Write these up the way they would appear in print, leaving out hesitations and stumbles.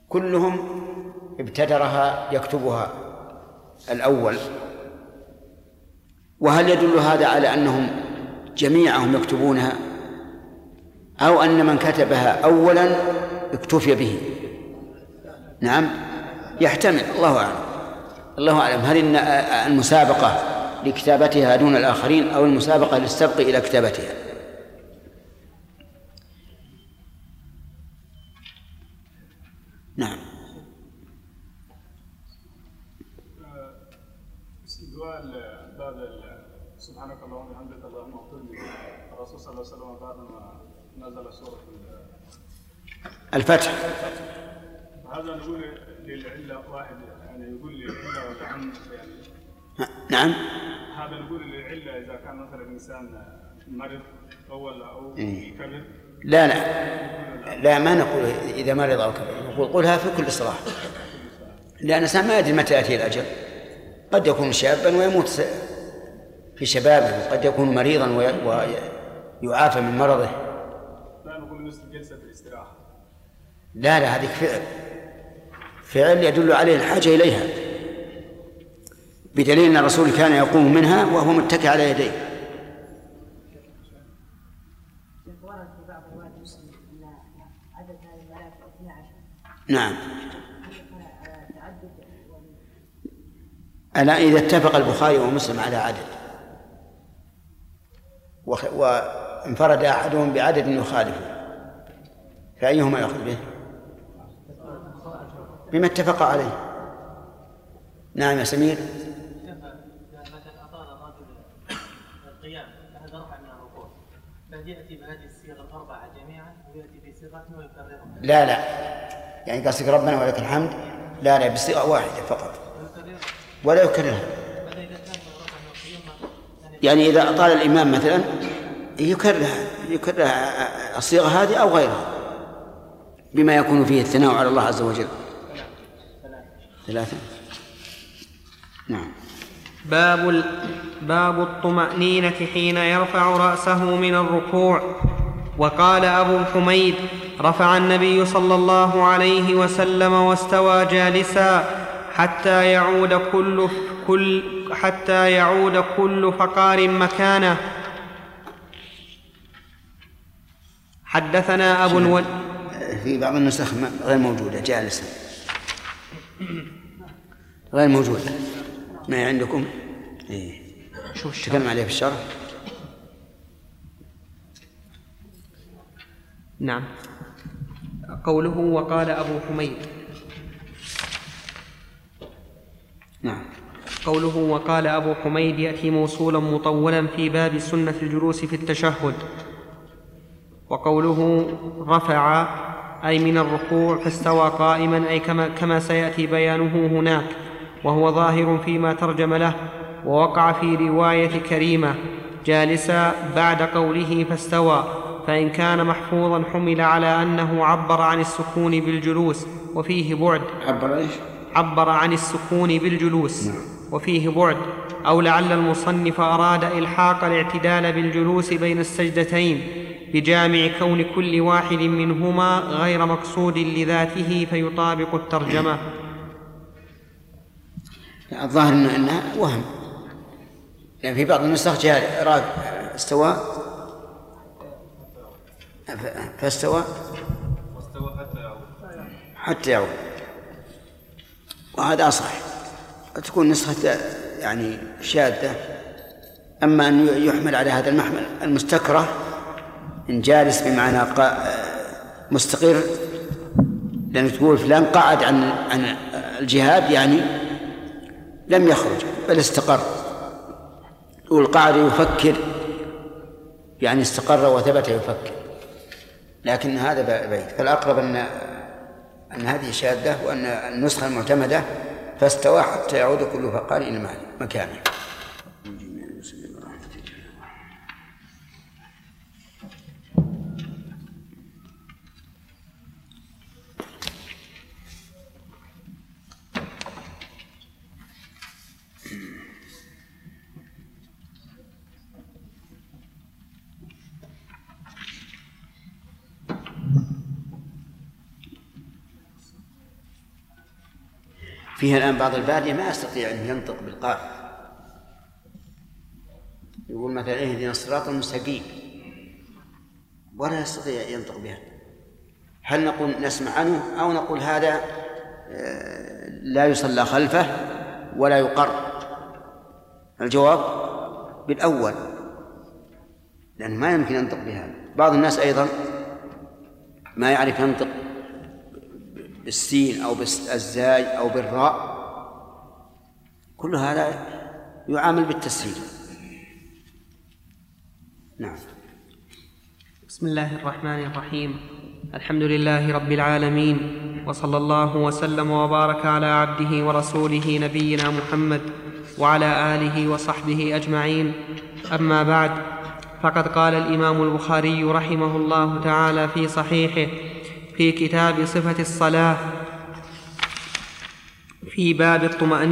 كلهم ابتدرها يكتبها الأول. وهل يدل هذا على أنهم جميعهم يكتبونها، أو أن من كتبها أولا اكتفي به؟ نعم، يحتمل، الله أعلم. الله أعلم هل إن المسابقة لكتابتها دون الآخرين أو المسابقة للسبق إلى كتابتها. نعم. بعد سبحانك اللهم وبحمدك اللهم اغفر لي، الرسول صلى الله عليه وسلم بعد ما نزل سورة الفتح، هذا نقول للعلة واحد، يعني يقول للعلة ولا عن يعني. نعم، هذا نقول للعلة إذا كان مثلا الإنسان مرض أو كبر. لا ما نقول إذا مرض أو كبر، نقول قلها في كل صلاة، لأن الإنسان ما يدري متى يأتي الأجل. قد يكون شابا ويموت في شبابه، وقد يكون مريضا ويعافى من مرضه. لا نقول مثل جلسة الاستراحة. لا هذه فعل يدل عليه الحاجة إليها، بدليل أن الرسول كان يقوم منها وهو متكئ على يديه. نعم. ألا إذا اتفق البخاري ومسلم على عدد وانفرد أحدهم بعدد يخالفه، فأيهما يأخذ به؟ بما اتفق عليه. نعم يا سمير. مثلا أطال الرجل القيام هذا رفع من الركوع، فهل يأتي بهذه الصيغة الأربعة جميعا ويأتي بصيغة ويكررها؟ لا يعني قصدك ربنا ولك الحمد، لا بصيغة واحدة فقط ولا يكررها. يعني إذا أطال الإمام مثلا يكرر الصيغة هذه أو غيرها بما يكون فيه الثناء على الله عز وجل. 3. نعم. باب الطمأنينة حين يرفع رأسه من الركوع. وقال أبو حميد: رفع النبي صلى الله عليه وسلم واستوى جالسا حتى يعود كل فقار مكانه. حدثنا أبو الوليد في بعض النسخ غير موجودة، جالسا غير موجودة. ما عندكم؟ شوف تكلم عليه في الشرح. نعم. قوله وقال أبو حميد. نعم. قوله وقال أبو حميد يأتي موصولا مطولا في باب سنة الجلوس في التشهد. وقوله رفع أي من الركوع فاستوى قائما، أي كما سيأتي بيانه هناك، وهو ظاهر فيما ترجم له. ووقع في رواية كريمة جالسا بعد قوله فاستوى، فإن كان محفوظا حمل على أنه عبر عن السكون بالجلوس وفيه بعد. عبر عن السكون بالجلوس وفيه بعد، أو لعل المصنف أراد إلحاق الاعتدال بالجلوس بين السجدتين بجامع كون كل واحد منهما غير مقصود لذاته فيطابق الترجمة. الظاهر أنها وهم، لأن في بعض النسخ استوى فاستوى حتى يعود، وهذا أصح. تكون نسخة يعني شاذة. أما أن يحمل على هذا المحمل المستكره إن جالس بمعنى مستقر، لأن تقول فلان قعد عن الجهاد، يعني لم يخرج بل استقر. تقول قعد يفكر، يعني استقر وثبت يفكر، لكن هذا بعيد. فالأقرب أن هذه شاذة، وأن النسخة المعتمدة فاستوى حتى يعود كل فقار إلى مكانه. فيها الآن بعض البادية ما يستطيع أن ينطق بالقاف، يقول مثلا اهدنا الصراط المستقيم ولا يستطيع ينطق بها. هل نقول نسمع عنه أو نقول هذا لا يصلى خلفه ولا يقر؟ الجواب بالأول، لأن ما يمكن ينطق بها. بعض الناس أيضا ما يعرف ينطق بالسين أو بالزاي أو بالراء، كل هذا يعامل بالتسهيل. نعم. بسم الله الرحمن الرحيم. الحمد لله رب العالمين، وصلى الله وسلم وبارك على عبده ورسوله نبينا محمد وعلى آله وصحبه أجمعين. أما بعد، فقد قال الإمام البخاري رحمه الله تعالى في صحيحه في كتاب صفة الصلاة في باب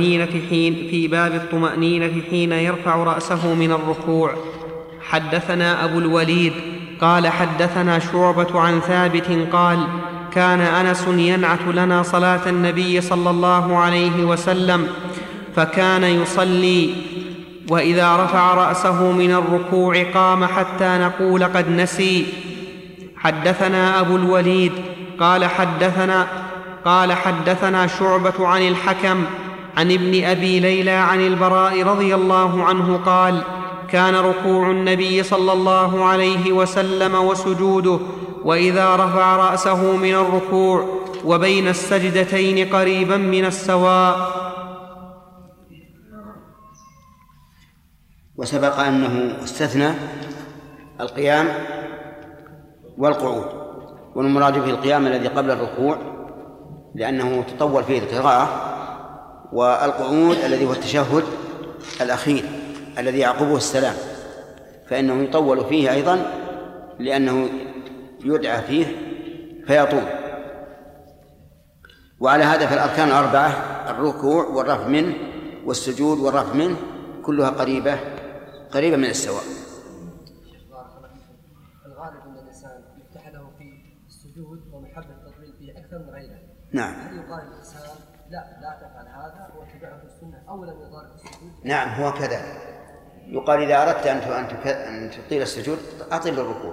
الطمأنينة حين يرفع رأسه من الركوع: حدثنا أبو الوليد قال حدثنا شعبة عن ثابت قال: كان أنس ينعت لنا صلاة النبي صلى الله عليه وسلم، فكان يصلي وإذا رفع رأسه من الركوع قام حتى نقول قد نسي. حدثنا أبو الوليد قال حدثنا شعبة عن الحكم عن ابن أبي ليلى عن البراء رضي الله عنه قال: كان ركوع النبي صلى الله عليه وسلم وسجوده وإذا رفع رأسه من الركوع وبين السجدتين قريبا من السواء. وسبق أنه استثنى القيام والقعود، والمراد به القيام الذي قبل الركوع لأنه تطول فيه القراءة، والقعود الذي هو التشهد الأخير الذي يعقبه السلام، فإنه يطول فيه أيضا لأنه يدعى فيه فيطول. وعلى هذا فالأركان الأربعة: الركوع والرفع منه والسجود والرفع منه كلها قريبة من السواء. الغالب أن الإنسان يفتح له في السجود ومحبة التطويل فيه أكثر من غيره. نعم. هل يقال الإنسان لا تفعل هذا واتبعه في السنة أو لم يضارب السجود؟ نعم، هو كذا. يقال إذا أردت أن تطيل السجود أطيل الركوع.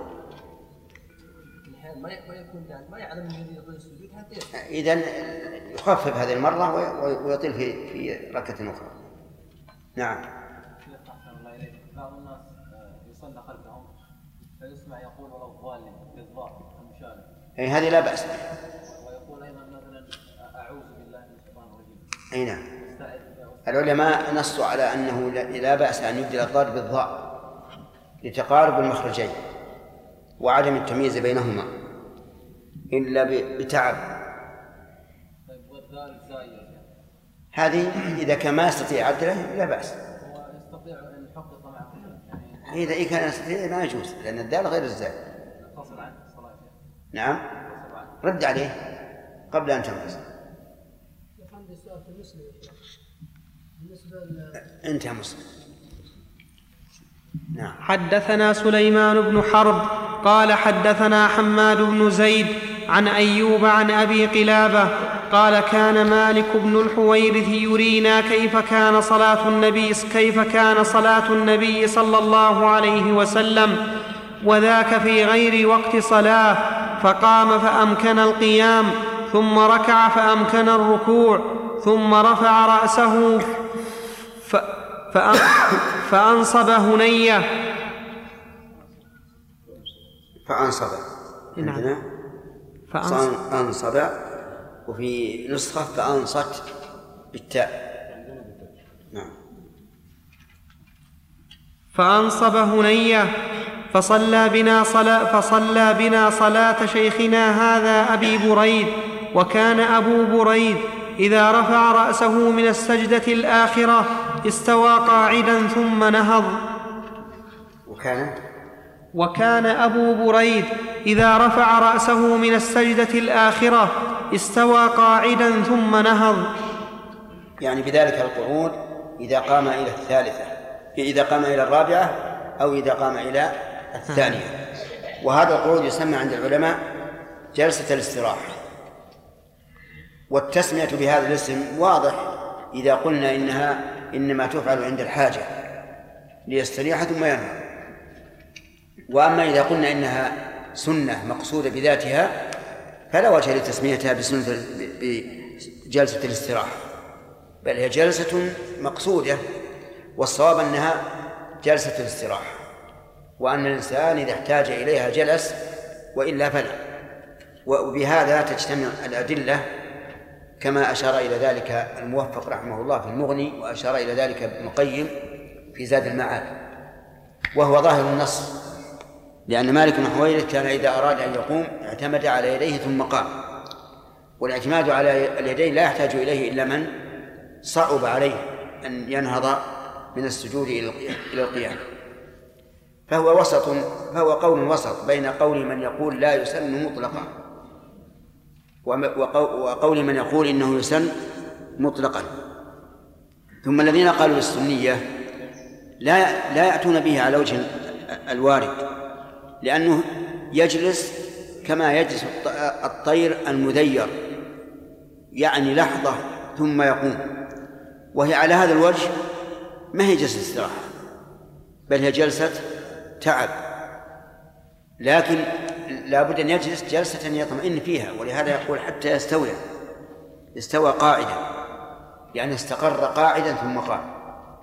ما يكون يعني ما يعلم الذي يطيل السجود حتى إذن يخفف هذه المرة ويطيل في ركعة أخرى. نعم. بعض الناس يصلى خلفهم فيسمع يقول ولو الضالين بالضاء المشارك. أي هذه لا بأس. ويقول أيضا مثلا أعوذ بالله من الشيطان الرجيم. أي نعم. العلماء نصوا على أنه لا بأس أن يبدل الضاد بالضاء لتقارب المخرجين وعدم التمييز بينهما إلا بتعب. هذه إذا كان ما يستطيع عدله لا بأس. يستطيع أن يحقق مع كل إذا كان يستطيع لا يجوز، لأن الدال غير الزال. تصل عن الصلاة. نعم. رد عليه قبل أن تنفصل. عندي سؤال في المسلم بالنسبة انتهى مسلم. نعم. حدثنا سليمان بن حرب قال حدثنا حماد بن زيد عن أيوب عن أبي قلابة قال: كان مالك بن الحويرث يرينا كيف كان صلاة النبي صلى الله عليه وسلم، وذاك في غير وقت صلاة، فقام فأمكن القيام، ثم ركع فأمكن الركوع، ثم رفع رأسه فأنصب هنية. فأنصب، وفي نسخة فأنصت بالتاء. نعم. فأنصب هنية فصلى بنا صلاة شيخنا هذا أبي بريد. وكان أبو بريد إذا رفع رأسه من السجدة الآخرة استوى قاعدا ثم نهض. وكان أبو بريد إذا رفع رأسه من السجدة الآخرة استوى قاعدا ثم نهض. يعني بذلك القعود إذا قام إلى الثالثة، إذا قام إلى الرابعة أو إذا قام إلى الثانية. وهذا القعود يسمى عند العلماء جلسة الاستراحة. والتسمية بهذا الاسم واضح إذا قلنا إنها إنما تفعل عند الحاجة ليستريح ثم ينهض. وأما إذا قلنا إنها سنة مقصودة بذاتها فلا وجه لتسميتها بجلسة الاستراحة، بل هي جلسة مقصودة، والصواب أنها جلسة الاستراحة، وأن الإنسان إذا احتاج إليها جلس وإلا فلا. وبهذا تجتمع الأدلة كما أشار إلى ذلك الموفق رحمه الله في المغني، وأشار إلى ذلك ابن القيم في زاد المعاد، وهو ظاهر النص، لأن مالك بن حويرث كان إذا أراد أن يقوم اعتمد على يديه ثم قام، والاعتماد على اليدين لا يحتاج إليه إلا من صعب عليه أن ينهض من السجود إلى القيام، فهو قول وسط بين قول من يقول لا يسن مطلقا وقول من يقول إنه يسن مطلقا. ثم الذين قالوا بالسنية لا يأتون به على وجه الوارد، لأنه يجلس كما يجلس الطير المذير، يعني لحظة ثم يقوم، وهي على هذا الوجه ما هي جلسة استراحة، بل هي جلسة تعب، لكن لا بد أن يجلس جلسة يطمئن فيها، ولهذا يقول حتى استوى قاعدا، يعني استقر قاعدا ثم قام.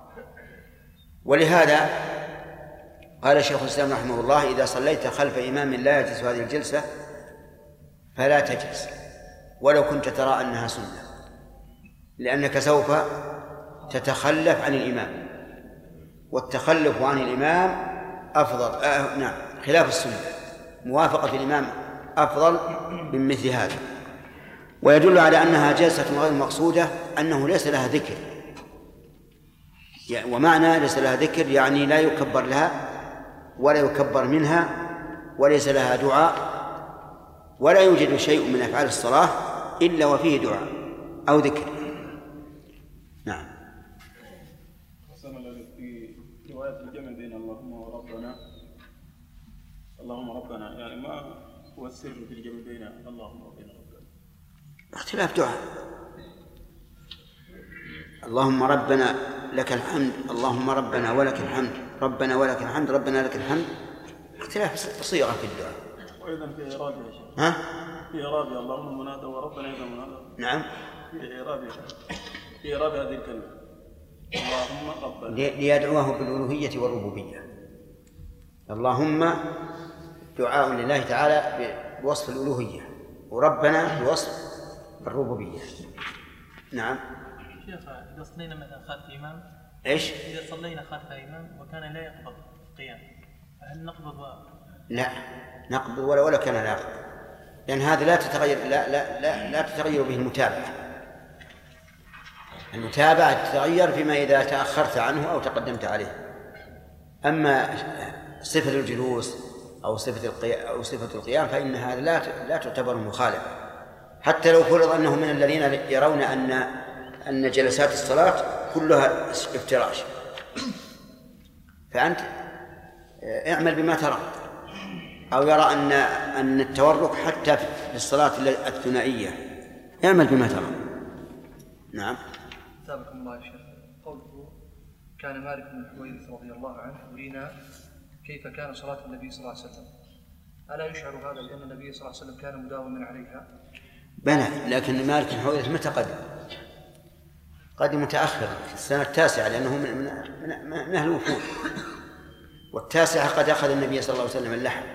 ولهذا قال شيخ الإسلام رحمه الله: إذا صليت خلف إمام لا يجلس هذه الجلسة فلا تجلس ولو كنت ترى أنها سنة، لأنك سوف تتخلف عن الإمام، والتخلف عن الإمام أفضل خلاف السنة، موافقة الإمام أفضل من مثل هذا. ويدل على أنها جلسة غير مقصودة أنه ليس لها ذكر، ومعنى ليس لها ذكر يعني لا يكبر لها ولا يكبر منها، وليس لها دعاء، ولا يوجد شيء من أفعال الصلاة إلا وفيه دعاء أو ذكر. نعم. في رواية الجمع بين اللهم وربنا، اللهم ربنا، يعني ما هو السر في الجمع بين اللهم وبين ربنا؟ اختلاف دعاء. اللهم ربنا لك الحمد، اللهم ربنا ولك الحمد، ربنا ولك الحمد، ربنا لك الحمد، اختلاف صيغة في الدعاء. وإذا في إعرابها يا شيخ. ها؟ في إعرابها اللهم منادى وربنا إذا منادى. نعم. في إعرابها، في إعراب هذه الكلمة اللهم ربنا ليدعوه بالألوهية والربوبية. اللهم دعاء لله تعالى بوصف الألوهية، وربنا بوصف الربوبية. نعم. شيخ، إذا صلينا مثلا خلف إمام، إيش؟ إذا صلينا خلف إمام وكان لا يقبض القيام، فهل نقبض؟ لا نقبض ولا كان لا يقبض، لأن هذا لا تتغير لا تتغير به المتابعة. المتابعة تتغير فيما إذا تأخرت عنه أو تقدمت عليه. أما صفة الجلوس أو صفة القيام فإن هذا لا تعتبر مخالفة، حتى لو فرض أنه من الذين يرون أن جلسات الصلاة كلها افتراش، فأنت اعمل بما ترى. أو يرى أن التورك حتى في الصلاة الثنائية، اعمل بما ترى. نعم. سابقكم الله يا شيخ، قوله كان مالك بن الحويرث رضي الله عنه يرينا كيف كان صلاة النبي صلى الله عليه وسلم، ألا يشعر هذا بأن النبي صلى الله عليه وسلم كان مداوما عليها؟ بلى، لكن مالك بن الحويرث متى قدم متأخرا في السنة التاسعة، لأنه من أهل الوفود، والتاسعة قد أخذ النبي صلى الله عليه وسلم اللحم.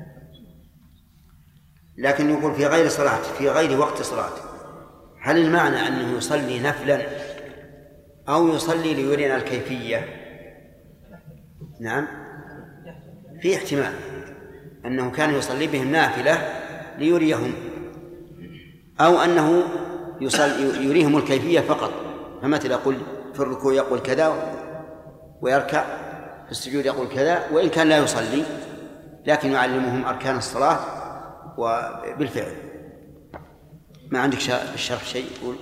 لكن يقول في غير صلاة، في غير وقت صلاة، هل المعنى أنه يصلي نفلا أو يصلي ليرينا الكيفية؟ نعم، في احتمال أنه كان يصلي بهم نافلة ليريهم، أو أنه يريهم الكيفية فقط. فمثل يقول في الركوع يقول كذا ويركع، في السجود يقول كذا، وإن كان لا يصلي لكن يعلمهم أركان الصلاة وبالفعل. ما عندك الشرح شيء يقول؟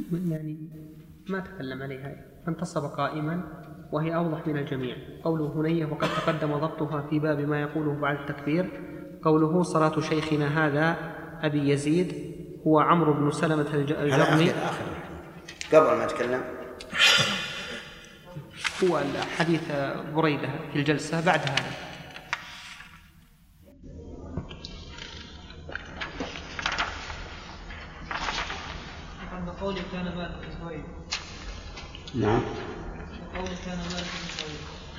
يعني ما تكلم عليها، فانتصب قائما وهي أوضح من الجميع. قوله هنية وقد تقدم ضبطها في باب ما يقوله بعد التكبير. قوله صلاة شيخنا هذا أبي يزيد هو عمرو بن سلمة الجرمي. قبل ما أتكلم هو حديث بريدة في الجلسة بعد هذا. قولي كان مالك بن سويد. نعم. قولي كان مالك بن سويد.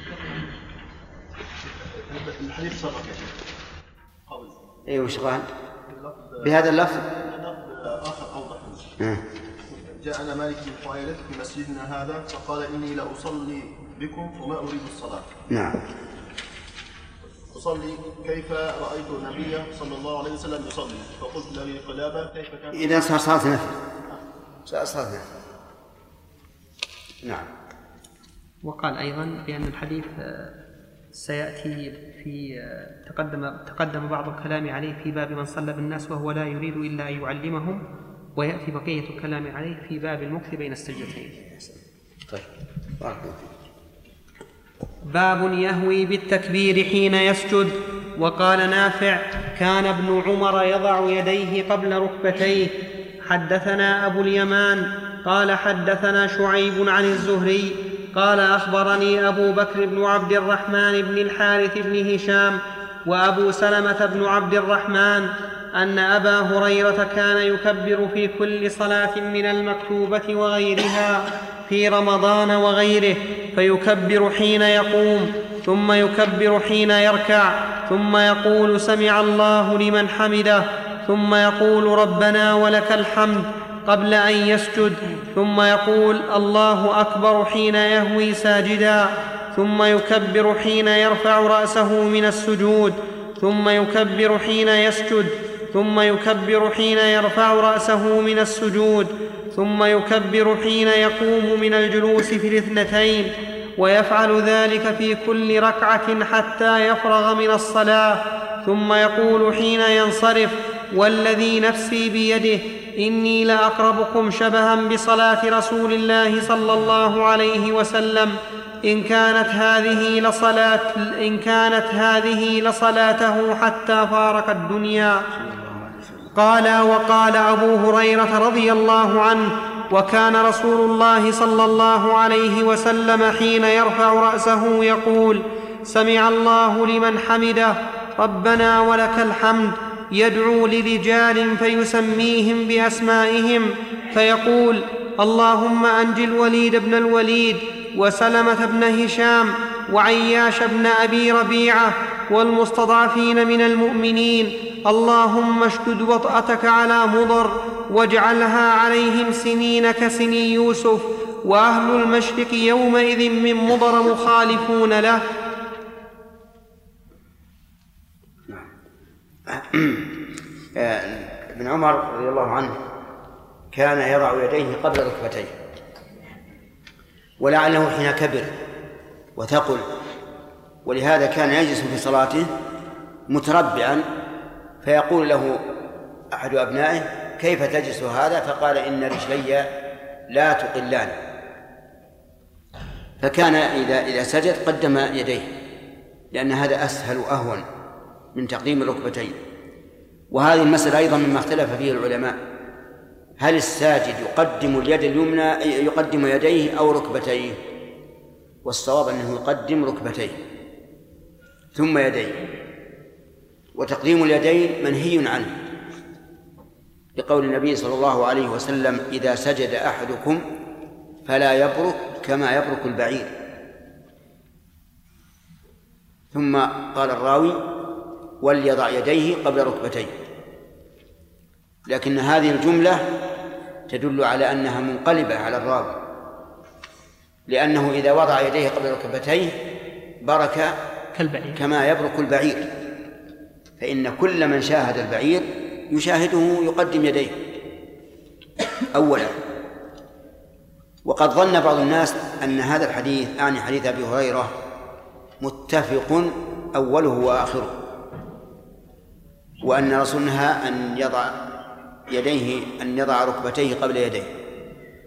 الحديث سبق يا شيخ قبل. اي وش قال؟ بهذا اللفظ آخر أوضح. جاءنا مالك بن حويرث في مسجدنا هذا فقال إني لأصلي بكم وما أريد الصلاة. نعم. أصلي كيف رأيت النبي صلى الله عليه وسلم يصلي فقلت لأبي قلابة كيف كان. إذا صار صلاة نفل. صلاة نفل. نعم. وقال أيضا بأن الحديث سيأتي في تقدم بعض الكلام عليه في باب من صلى بالناس وهو لا يريد إلا أن يعلمهم، ويأتي بقية الكلام عليه في باب المكث بين السجدتين. طيب. باب يهوي بالتكبير حين يسجد. وقال نافع كان ابن عمر يضع يديه قبل ركبتيه. حدثنا أبو اليمان قال حدثنا شعيب عن الزهري قال أخبرني أبو بكر بن عبد الرحمن بن الحارث بن هشام وأبو سلمة بن عبد الرحمن أن أبا هريرة كان يكبر في كل صلاة من المكتوبة وغيرها في رمضان وغيره، فيكبر حين يقوم ثم يكبر حين يركع ثم يقول سمع الله لمن حمده ثم يقول ربنا ولك الحمد قبل أن يسجد، ثم يقول الله أكبر حين يهوي ساجدا، ثم يكبر حين يرفع رأسه من السجود، ثم يكبر حين يسجد، ثم يكبر حين يرفع رأسه من السجود، ثم يكبر حين يقوم من الجلوس في الاثنتين، ويفعل ذلك في كل ركعة حتى يفرغ من الصلاة، ثم يقول حين ينصرف والذي نفسي بيده إني لأقربكم شبها بصلاة رسول الله صلى الله عليه وسلم إن كانت هذه لصلاته حتى فارق الدنيا. قال وقال أبو هريرة رضي الله عنه وكان رسول الله صلى الله عليه وسلم حين يرفع رأسه يقول سمع الله لمن حمده ربنا ولك الحمد، يدعو لرجال فيسميهم بأسمائهم فيقول اللهم أنج الوليد بن الوليد وسلمة بن هشام وعياش بن أبي ربيعة والمستضعفين من المؤمنين، اللهم اشدد وطأتك على مضر واجعلها عليهم سنين كسني يوسف، وأهل المشرق يومئذ من مضر مخالفون له. ابن عمر رضي الله عنه كان يضع يديه قبل ركبتيه، ولعله حين كبر وثقل، ولهذا كان يجلس في صلاته متربعا، فيقول له أحد أبنائه كيف تجلس هذا؟ فقال إن رجلي لا تقلان، فكان إذا سجد قدم يديه لأن هذا أسهل وأهون من تقديم الركبتين. وهذه المسألة أيضا مما اختلف فيه العلماء، هل الساجد يقدم اليد اليمنى يقدم يديه أو ركبتيه؟ والصواب أنه يقدم ركبتيه ثم يديه، وتقديم اليدين منهي عنه بقول النبي صلى الله عليه وسلم إذا سجد أحدكم فلا يبرك كما يبرك البعير. ثم قال الراوي وليضع يديه قبل ركبتيه، لكن هذه الجملة تدل على أنها منقلبة على الراوي، لأنه إذا وضع يديه قبل ركبتيه برك كما يبرك البعير، فإن كل من شاهد البعير يشاهده يقدم يديه أولا. وقد ظن بعض الناس أن هذا الحديث يعني حديث أبي هريرة متفق أوله وآخره، وأن رسولنا أن يضع ركبتيه قبل يديه،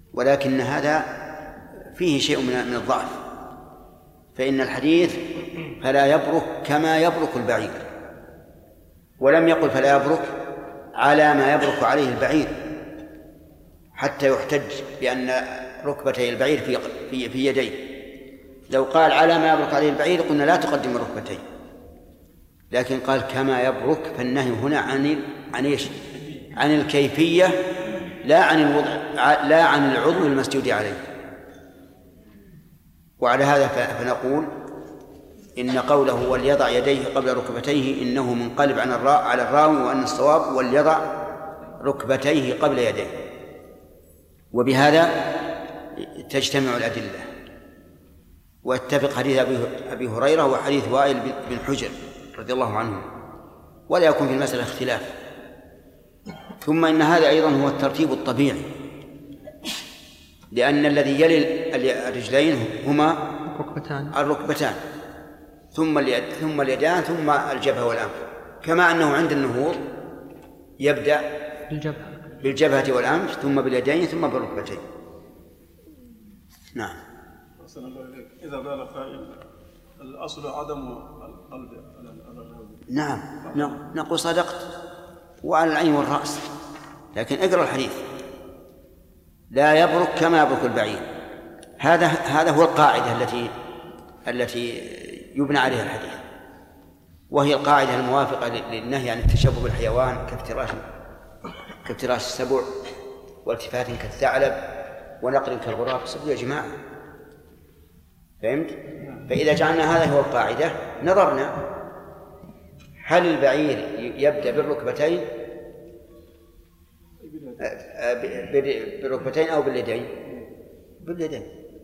ولكن هذا فيه شيء من الضعف، فإن الحديث فلا يبرك كما يبرك البعير، ولم يقل فلا يبرك على ما يبرك عليه البعير حتى يحتج بأن ركبتي البعير في يديه. لو قال على ما يبرك عليه البعير قلنا لا تقدم الركبتين، لكن قال كما يبرك، فالنهي هنا عن الكيفية لا عن العضو المسجود عليه. وعلى هذا فنقول إن قوله وليضع يديه قبل ركبتيه إنه منقلب على الراوي، وأن الصواب وليضع ركبتيه قبل يديه. وبهذا تجتمع الأدلة واتفق حديث أبي هريرة وحديث وائل بن حجر رضي الله عنه، ولا يكون في المسألة اختلاف. ثم إن هذا أيضا هو الترتيب الطبيعي، لأن الذي يلي الرجلين هما الركبتان ثم اليدان ثم الجبهة والأنف، كما أنه عند النهوض يبدأ بالجبهة والأنف ثم باليدين ثم بالركبتين. نعم. إذا قال قائل الأصل عدم القلب على الراوي. نعم نقول صدقت وعلى العين والرأس، لكن اقرأ الحديث لا يبرك كما يبرك البعير. هذا هو القاعدة التي يبنى عليها الحديث، وهي القاعدة الموافقة للنهي عن التشبه بالحيوان كافتراش السبع والتفات كالثعلب ونقر كالغراب. صدقوا يا جماعة، فهمت؟ فإذا جعلنا هذا هو القاعدة نظرنا هل البعير يبدأ بالركبتين أو باليدين؟ باليدين.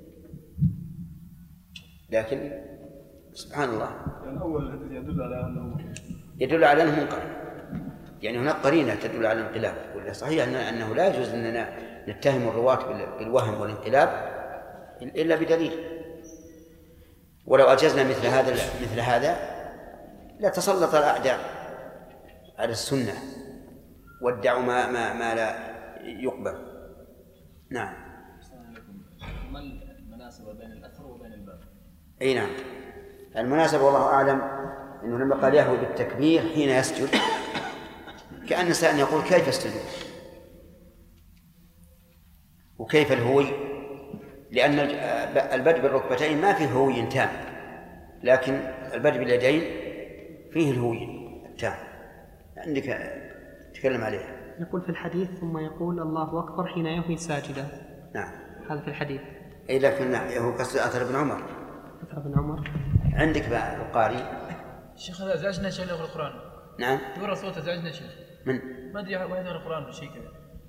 لكن سبحان الله يعني أول يدل على أنه منقلب، يعني هناك قرينة تدل على الانقلاب. ولا صحيح أنه لا يجوز أننا نتهم الرواة بالوهم والانقلاب إلا بدليل، ولو أجزنا مثل هذا لتسلط الأعداء على السنة وادعوا ما لا يقبل. نعم. ما المناسبة بين الأثر وبين الباب؟ أي نعم، المناسبة والله أعلم أنه لما قال يهوي بالتكبير حين يسجد كأن سائل يقول كيف يسجد وكيف الهوي، لأن البدء بالركبتين ما فيه هوي تام، لكن البدء باليدين فيه الهوي التام. عندك تكلم عليها. يقول في الحديث ثم يقول الله أكبر حين يهوي ساجدا. نعم هذا في الحديث. أي لكن هو قصد أثر ابن عمر. عندك بقى القاري. الشيخ هذا أزعجنا شيء له القرآن. نعم. يقرأ صوت أزعجنا شيء. من؟ ما أدري واحد يقرأ القرآن شيء كذا.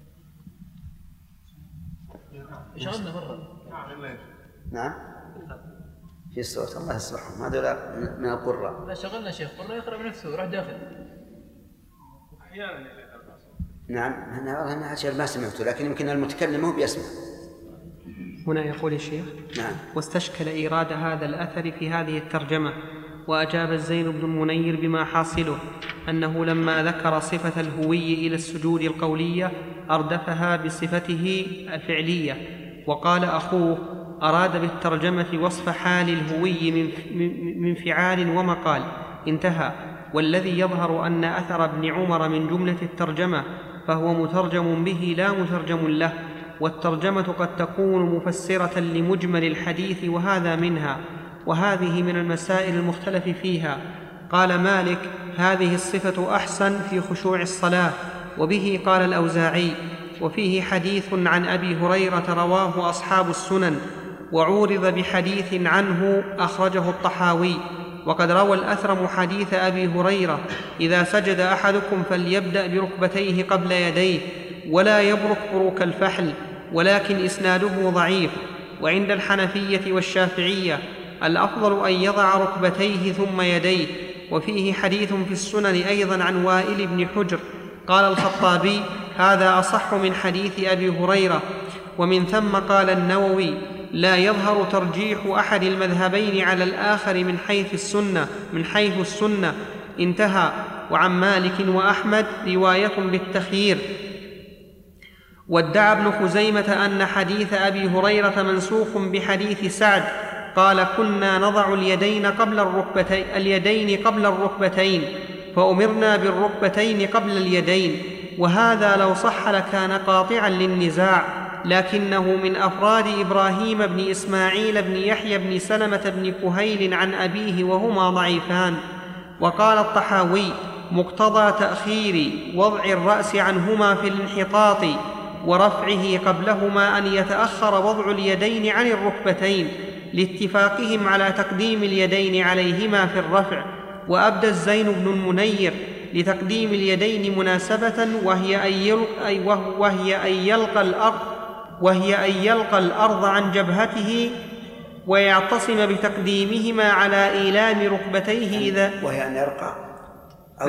شغلنا مرة. نعم. في الصوت الله يصلحهم هذول من القراء. لا شغلنا شيخ قرأ يقرأ بنفسه وراح داخل. أحيانا. نعم أنا عشان ما سمعته، لكن يمكن المتكلم هو بيسمع. هنا يقول الشيخ نعم. واستشكل إيراد هذا الأثر في هذه الترجمة، وأجاب الزين بن المنير بما حاصله أنه لما ذكر صفة الهوي إلى السجود القولية أردفها بصفته الفعلية، وقال أخوه أراد بالترجمة وصف حال الهوي من فعال ومقال، انتهى. والذي يظهر أن أثر ابن عمر من جملة الترجمة فهو مترجم به لا مترجم له، والترجمة قد تكون مفسرة لمجمل الحديث وهذا منها، وهذه من المسائل المختلف فيها. قال مالك هذه الصفة أحسن في خشوع الصلاة، وبه قال الأوزاعي. وفيه حديث عن أبي هريرة رواه أصحاب السنن، وعورض بحديث عنه أخرجه الطحاوي. وقد روى الأثرم حديث أبي هريرة إذا سجد أحدكم فليبدأ بركبتيه قبل يديه ولا يبرك بروك الفحل، ولكن إسناده ضعيف. وعند الحنفية والشافعية الأفضل أن يضع ركبتيه ثم يديه. وفيه حديث في السنن أيضا عن وائل بن حجر. قال الخطابي هذا أصح من حديث أبي هريرة. ومن ثم قال النووي لا يظهر ترجيح أحد المذهبين على الآخر من حيث السنة، انتهى. وعن مالك وأحمد رواية بالتخيير. وادعى ابن خزيمة أن حديث أبي هريرة منسوخ بحديث سعد قال كنا نضع اليدين قبل الركبتين فأمرنا بالركبتين قبل اليدين، وهذا لو صح لكان قاطعا للنزاع، لكنه من أفراد إبراهيم بن إسماعيل بن يحيى بن سلمة بن كهيل عن أبيه وهما ضعيفان. وقال الطحاوي مقتضى تأخير وضع الرأس عنهما في الانحطاط ورفعه قبلهما أن يتأخر وضع اليدين عن الركبتين لاتفاقهم على تقديم اليدين عليهما في الرفع. وأبدى الزين بن المنير لتقديم اليدين مناسبة وهي أن يلقى الأرض عن جبهته ويعتصم بتقديمهما على إيلام ركبتيه إذا وهي أن يرقى أو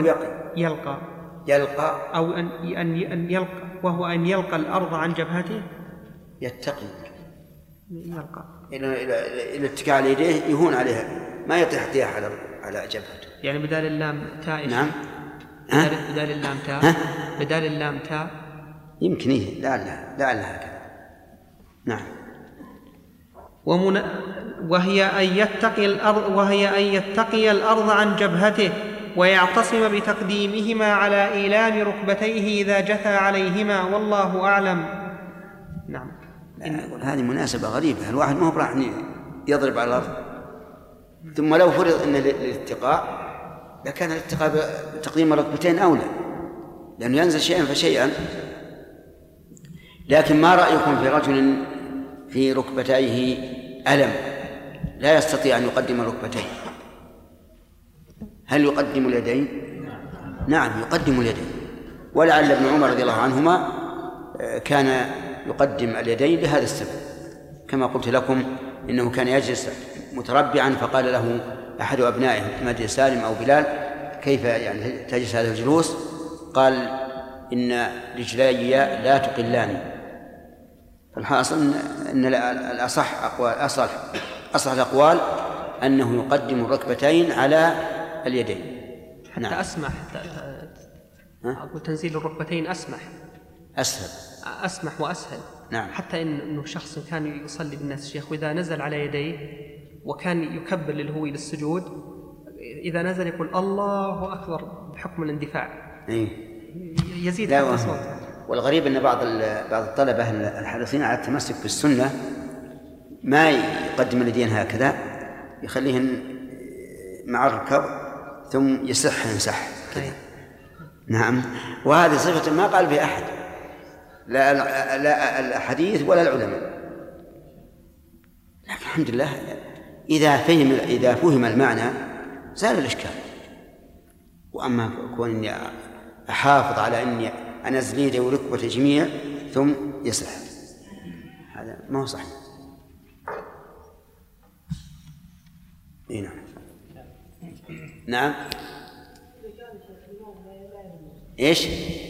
يلقى أو أن يلقى، وهو أن يلقى الأرض عن جبهته يتقي يلقى إلى اتكاء على يديه يهون عليها، ما يطيح طيح على جبهته. يعني بدال اللام تاء. نعم. بدال اللام تاء. بدال اللام تاء يمكن لعلها هكذا. نعم. وهي أن يتقي الأرض عن جبهته ويعتصم بتقديمهما على إيلام ركبتيه إذا جثى عليهما، والله أعلم. نعم. هذه مناسبة غريبة، الواحد ما هو راح يضرب على الأرض. ثم لو فرض أن الاتقاء لكان الاتقاء بتقديم الركبتين أولى، لأنه ينزل شيئا فشيئا. لكن ما رأيكم في رجل في ركبتيه ألم لا يستطيع أن يقدم الركبتين، هل يقدم اليدين؟ نعم يقدم اليدين. ولعل ابن عمر رضي الله عنهما كان يقدم اليدين لهذا السبب، كما قلت لكم إنه كان يجلس متربعا فقال له أحد أبنائه مثل سالم أو بلال كيف يعني تجلس هذا الجلوس؟ قال إن رجلي لا تقلاني. فالحاصل أن أصح الأقوال أنه يقدم الركبتين على اليدين. حتى نعم. أسمح أقول تنزيل الركبتين أسمح وأسهل. نعم. حتى إنه شخص كان يصلي بالناس شيخ، وإذا نزل على يديه وكان يكبر للهوي للسجود، إذا نزل يقول الله أكبر بحكم الاندفاع. يزيد حتى صوته. والغريب أن بعض الطلبة الحريصين على التمسك بالسنة ما يقدم اليدين هكذا، يخليهن مع الركب ثم يمسح. نعم. وهذه صفة ما قال بها أحد، لا الحديث ولا العلماء. لكن الحمد لله إذا فهم المعنى زال الإشكال. وأما كوني أحافظ على أني أنزل يدي وركبتي جميع ثم يصح، هذا ما هو صحيح. نعم. إيش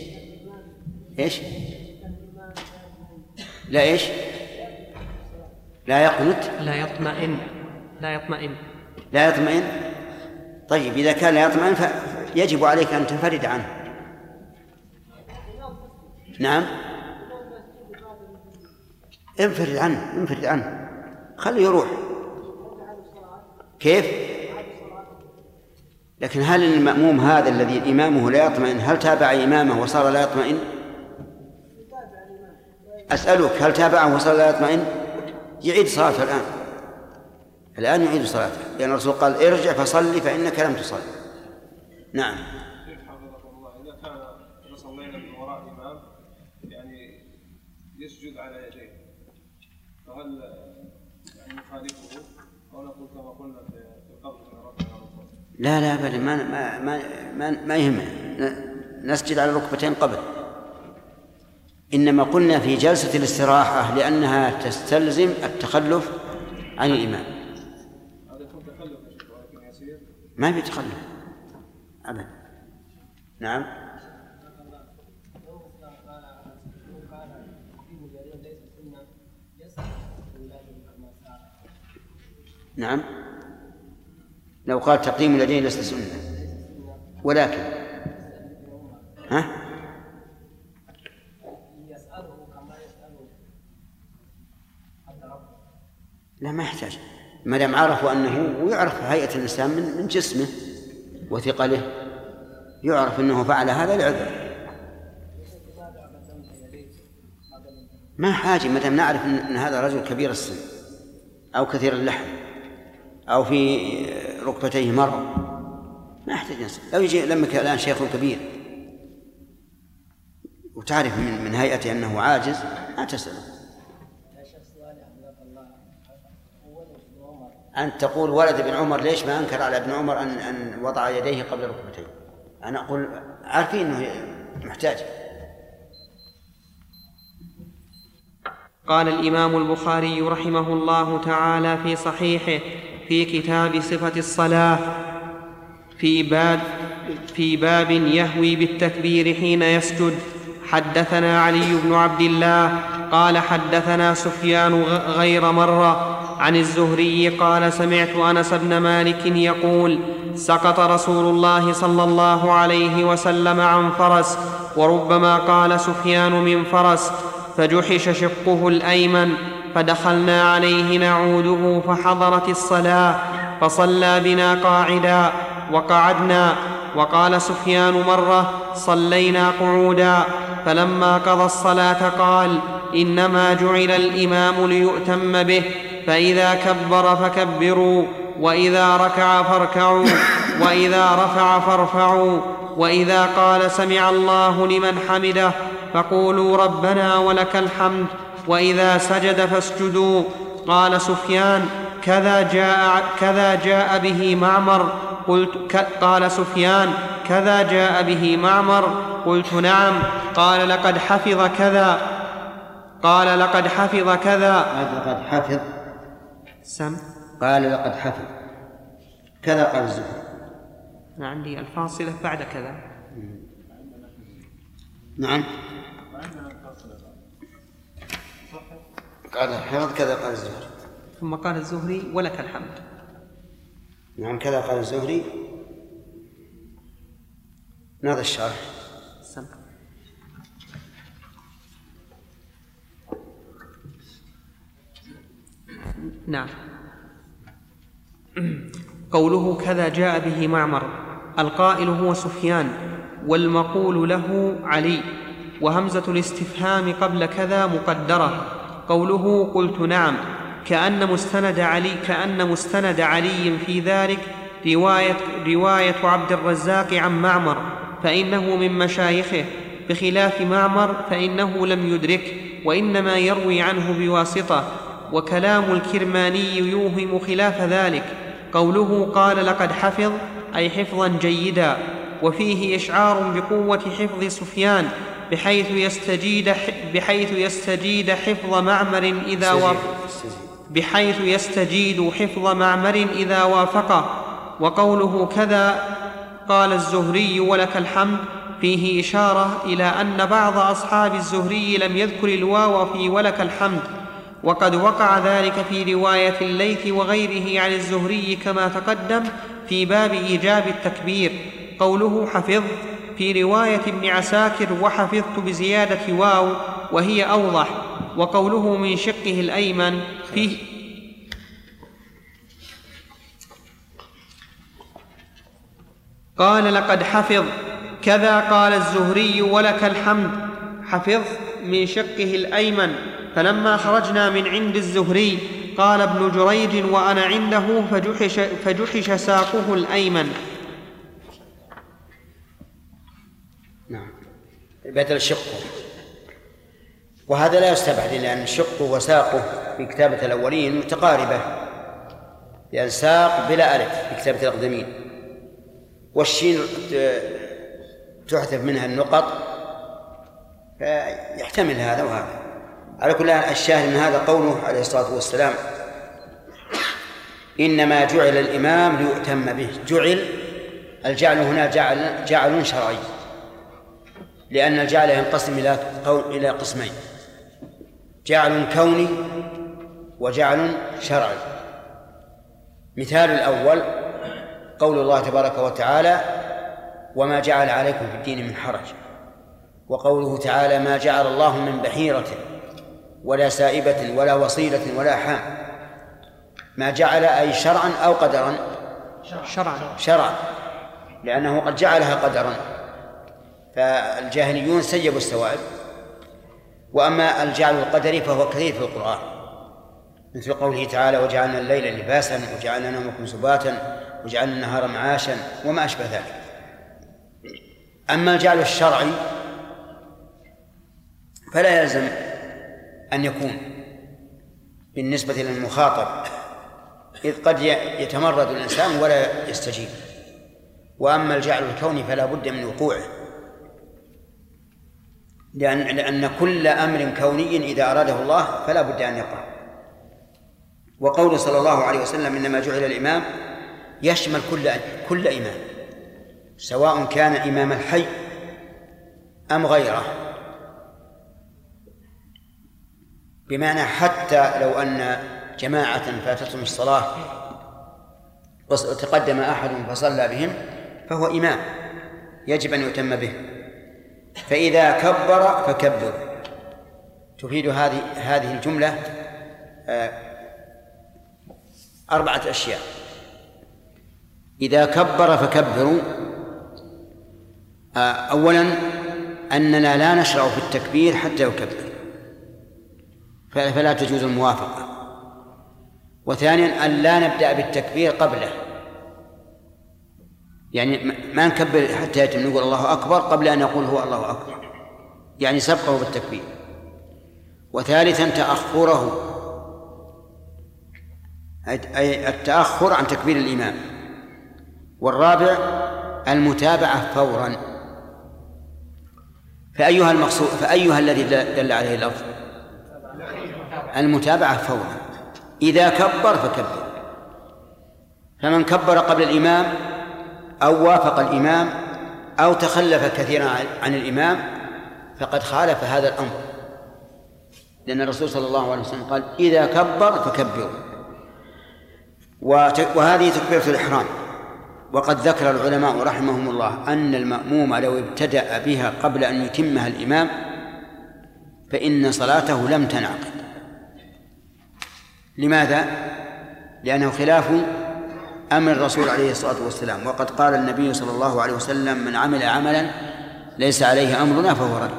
لا إيش لا يقنط لا يطمئن. طيب إذا كان لا يطمئن فيجب عليك أن تنفرد عنه. نعم. انفرد عنه خليه يروح. كيف؟ لكن هل المأموم هذا الذي إمامه لا يطمئن هل تابع إمامه وصار لا يطمئن؟ أسألك هل تابعه وصار لا يطمئن؟ يعيد صلاته الآن يعيد صلاته، لأن الرسول قال ارجع فصلي فإنك لم تصلي. نعم. حفظكم الله، إذا كان صلينا من وراء إمام يعني يسجد على يديه، فهل يعني نخالفه أو نقول كما قلنا في القبر من رفع الركبتين؟ لا أبدا، ما يهمه، نسجد على الركبتين قبل. إنما قلنا في جلسة الاستراحة لأنها تستلزم التخلف عن الإمام. هذا يكون تخلف ولكن يسير، ما في تخلف أبدا. نعم. نعم. لو قال تقديم اليدين ليس سنة، ولكن لا ما يحتاج، ما دام عرفوا أنه، ويعرف هيئة الإنسان من جسمه وثقله، يعرف أنه فعل هذا لعذر. ما حاجة ما دام نعرف أن هذا رجل كبير السن أو كثير اللحم أو في ركبتيه مرض، ما يحتاج نسأل. لو يجي لمك الآن شيخ كبير وتعرف من هيئته أنه عاجز، ما تسأله. أن تقول ولد ابن عمر، ليش ما أنكر على ابن عمر أن وضع يديه قبل ركبتيه؟ أنا أقول عارفين أنه محتاج. قال الإمام البخاري رحمه الله تعالى في صحيحه في كتاب صفة الصلاة في باب يهوي بالتكبير حين يسجد: حدثنا علي بن عبد الله قال حدثنا سفيان غير مرة عن الزهري قال: سمعت أنس بن مالك يقول: سقط رسول الله صلى الله عليه وسلم عن فرس، وربما قال سفيان من فرس، فجحش شقه الأيمن، فدخلنا عليه نعوده، فحضرت الصلاة فصلى بنا قاعدا وقعدنا. وقال سفيان مرة: صلينا قعودا، فلما قضى الصلاة قال: إنما جعل الإمام ليؤتم به، فإذا كبر فكبروا، وإذا ركع فاركعوا، وإذا رفع فارفعوا، وإذا قال سمع الله لمن حمده فقولوا ربنا ولك الحمد، وإذا سجد فاسجدوا. قال سفيان: كذا جاء به معمر. قال سفيان: كذا جاء به معمر؟ قلت: نعم. قال: لقد حفظ كذا. قال: لقد حفظ كذا. لقد حفظ سم. قال: لقد حفظ كذا. قال الزهري: أنا عندي الفاصلة بعد كذا. نعم. قال حفظ كذا. قال الزهري. ثم قال الزهري: ولك الحمد. نعم كذا قال الزهري. ناظر الشرح. سم. نعم. قوله كذا جاء به معمر، القائل هو سفيان، والمقول له علي، وهمزة الاستفهام قبل كذا مقدرة. قوله قلت نعم، كأن مستند علي في ذلك رواية عبد الرزاق عن معمر، فإنه من مشايخه، بخلاف معمر فإنه لم يدرك، وإنما يروي عنه بواسطة. وكلام الكرماني يوهم خلاف ذلك. قوله قال لقد حفظ أي حفظا جيدا، وفيه إشعار بقوة حفظ سفيان بحيث يستجيد حفظ معمر إذا وافقه. وقوله كذا قال الزهري ولك الحمد فيه إشارة إلى أن بعض أصحاب الزهري لم يذكر الواو في ولك الحمد، وقد وقع ذلك في رواية الليث وغيره عن الزهري كما تقدم في باب إيجاب التكبير. قوله حفظ في رواية ابن عساكر وحفظت بزيادة واو وهي أوضح. وقوله من شقه الأيمن فيه قال لقد حفظ كذا قال الزهري ولك الحمد، حفظ من شقه الأيمن. فلما خرجنا من عند الزهري قال ابن جريج وأنا عنده فجحش ساقه الأيمن. نعم، بدل شقه، وهذا لا يستبعد لأن شقه وساقه في كتابة الأولين متقاربة، لأن ساق بلا ألف في كتابة الأقدمين، والشين تحذف منها النقط، فيحتمل هذا وهذا. على كل حال الشاهد من هذا قوله عليه الصلاة والسلام إنما جعل الإمام ليؤتم به. الجعل هنا جعل شرعي، لأن الجعل ينقسم إلى قسمين: جعل كوني وجعل شرعي. مثال الأول قول الله تبارك وتعالى وما جعل عليكم في الدين من حرج، وقوله تعالى ما جعل الله من بحيرة ولا سائبة ولا وصيلة ولا حام. ما جعل أي شرعا أو قدرا؟ شرعا، لأنه قد جعلها قدرا، فالجاهليون سيبوا السوائب. وأما الجعل القدري فهو كثير في القرآن، مثل قوله تعالى: وجعلنا الليل لباسا وجعلنا نومكم سباتا وجعلنا النهار معاشا وما أشبه ذلك. أما الجعل الشرعي فلا يلزم أن يكون بالنسبة للمخاطب، إذ قد يتمرد الإنسان ولا يستجيب. وأما الجعل الكوني فلا بد من وقوعه، لأن كل أمر كوني إذا أراده الله فلا بد أن يقع. وقول صلى الله عليه وسلم: إنما جعل الإمام يشمل كل إمام، سواء كان إمام الحي أم غيره، بمعنى حتى لو أن جماعة فاتتهم الصلاة وتقدم أحد فصلى بهم فهو إمام يجب أن يتم به. فإذا كبر فكبر، تفيد هذه الجملة 4 أشياء. إذا كبر فكبروا، أولا أننا لا نشرع في التكبير حتى يكبر، فلا تجوز الموافقة. وثانيا أن لا نبدأ بالتكبير قبله، يعني ما نكبر حتى يتم نقول الله أكبر قبل أن يقول هو الله أكبر، يعني سبقه بالتكبير. وثالثا تأخره، أي التأخر عن تكبير الإمام. والرابع المتابعة فورا. فأيها الذي دل عليه اللفظ؟ المتابعة فورا. إذا كبر فكبر، فمن كبر قبل الإمام أو وافق الإمام أو تخلف كثيرا عن الإمام فقد خالف هذا الأمر، لأن الرسول صلى الله عليه وسلم قال: إذا كبر فكبروا. وهذه تكبيرة الإحرام. وقد ذكر العلماء رحمهم الله أن المأموم لو ابتدأ بها قبل أن يتمها الإمام فإن صلاته لم تنعقد. لماذا؟ لأنه خلاف أمر الرسول عليه الصلاة والسلام. وقد قال النبي صلى الله عليه وسلم: من عمل عملا ليس عليه أمرنا فهو رد.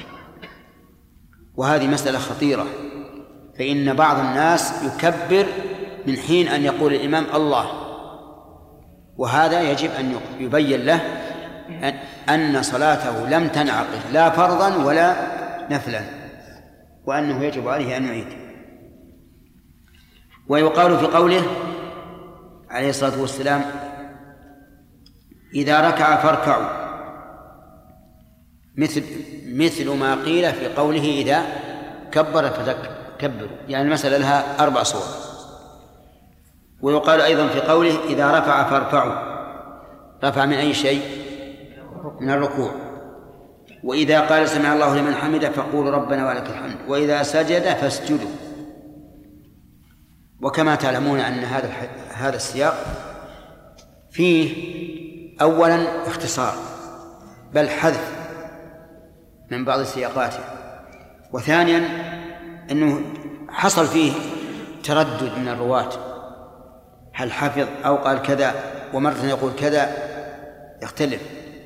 وهذه مسألة خطيرة، فإن بعض الناس يكبر من حين أن يقول الإمام الله، وهذا يجب أن يبين له أن صلاته لم تنعقد لا فرضا ولا نفلا، وأنه يجب عليه أن يعيد. ويقال في قوله عليه الصلاة والسلام: إذا ركع فاركعوا، مثل ما قيل في قوله إذا كبر فكبروا، يعني المسألة لها 4 صور. ويقال أيضا في قوله إذا رفع فارفعوا، رفع من أي شيء؟ من الركوع. وإذا قال سمع الله لمن حمده فقولوا ربنا ولك الحمد، وإذا سجد فاسجدوا. وكما تعلمون أن هذا السياق فيه أولا اختصار بل حذف من بعض سياقاته، وثانيا أنه حصل فيه تردد من الرواة، هل حفظ أو قال كذا، ومرة يقول كذا، يختلف.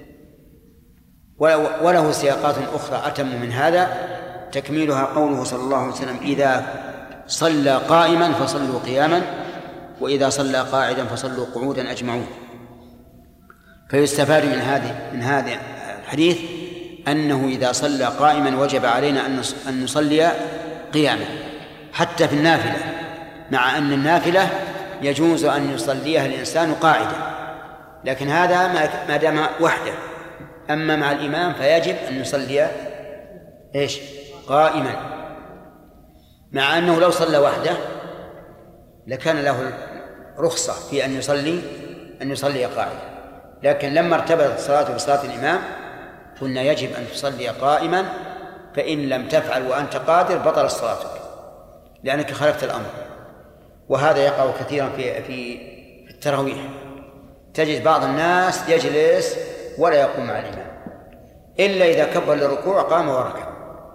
وله سياقات أخرى أتم من هذا، تكميلها قوله صلى الله عليه وسلم: إذا صلى قائما فصلوا قياما، وإذا صلى قاعدا فصلوا قعودا أجمعون. فيستفاد من هذا الحديث أنه إذا صلى قائما وجب علينا أن نصلي قياما حتى في النافلة، مع أن النافلة يجوز أن يصليها الإنسان قاعدا، لكن هذا ما دام وحده. أما مع الإمام فيجب أن يصلي قائما، مع أنه لو صلى وحده لكان له رخصة في أن يصلي قاعدا، لكن لما ارتبطت الصلاة بصلاة الإمام قلنا يجب أن تصلي قائما، فإن لم تفعل وأنت قادر بطل صلاتك لأنك خالفت الأمر. وهذا يقع كثيرا في التراويح، تجد بعض الناس يجلس ولا يقوم مع الإمام إلا إذا كبر للركوع قام وركع،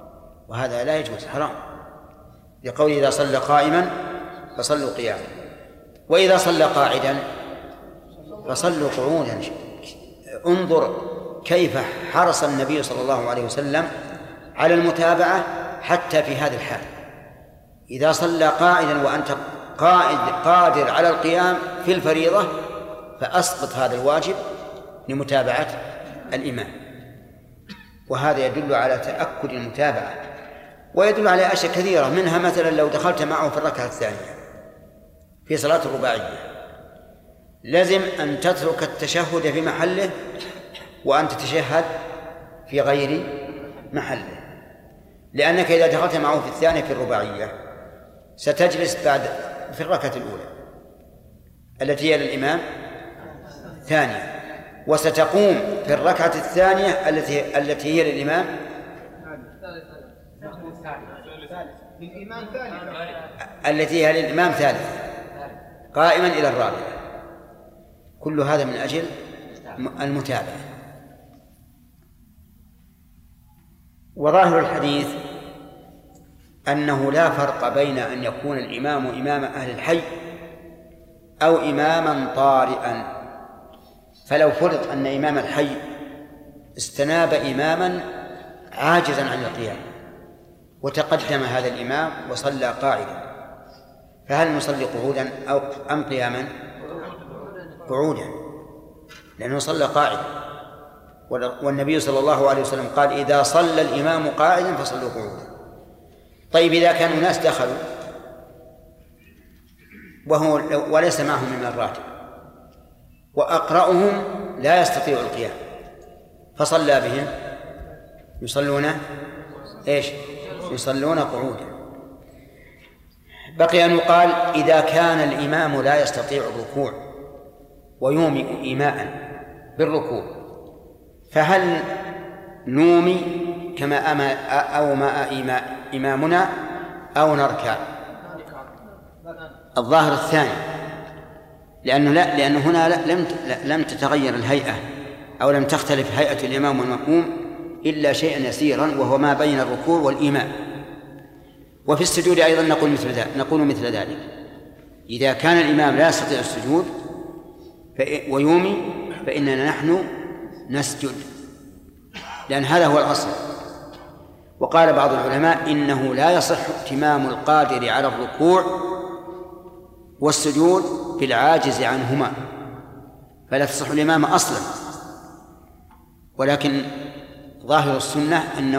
وهذا لا يجوز، حرام، لقول إذا صلى قائما فصلوا قياما. وإذا صلى قاعدا فصلوا قعودا. انظر كيف حرص النبي صلى الله عليه وسلم على المتابعة حتى في هذه الحال. إذا صلى قاعدا وأنت قادر على القيام في الفريضة فأسقط هذا الواجب لمتابعة الإمام. وهذا يدل على تأكد المتابعة، ويدل على أشياء كثيرة، منها مثلا لو دخلت معه في الركعة الثانية في صلاة الرباعية لازم أن تترك التشهد في محله وأن تتشهد في غير محله، لأنك إذا دخلت معه في الثانية في الرباعية ستجلس بعد في الركعة الأولى التي هي للإمام ثانية، وستقوم في الركعة الثانية التي هي للإمام التي هي للإمام ثالثة قائما إلى الرابعة. كل هذا من أجل المتابعة. وظاهر الحديث أنه لا فرق بين أن يكون الإمام إمام أهل الحي أو إماما طارئا. فلو فرض أن إمام الحي استناب إماما عاجزا عن القيام وتقدم هذا الإمام وصلى قاعدا، فهل نصلي قعودا أو أم قياما؟ قعودا، لأنه صلى قاعدا، والنبي صلى الله عليه وسلم قال إذا صلى الإمام قاعدا فصلوا قعودا. طيب إذا كانوا ناس دخلوا وليس معهم من الراتب وأقرأهم لا يستطيع القيام فصلى بهم، يصلون إيش؟ يصلون قعودا. بقي أن يقال إذا كان الإمام لا يستطيع الركوع ويومئ إيماء بالركوع فهل نومي كما أومأ إمامنا أو نركع؟ الظاهر الثاني، لأنه هنا لم تتغير الهيئة أو لم تختلف هيئة الإمام والمأموم إلا شيئا يسيرا وهو ما بين الركوع والإيماء. وفي السجود أيضا نقول مثل ذلك. إذا كان الإمام لا يستطيع السجود ويومي فإننا نحن نسجد، لأن هذا هو الأصل. وقال بعض العلماء إنه لا يصح ائتمام القادر على الركوع والسجود بالعاجز عنهما، فلا تصح الإمام أصلا. ولكن ظاهر السنة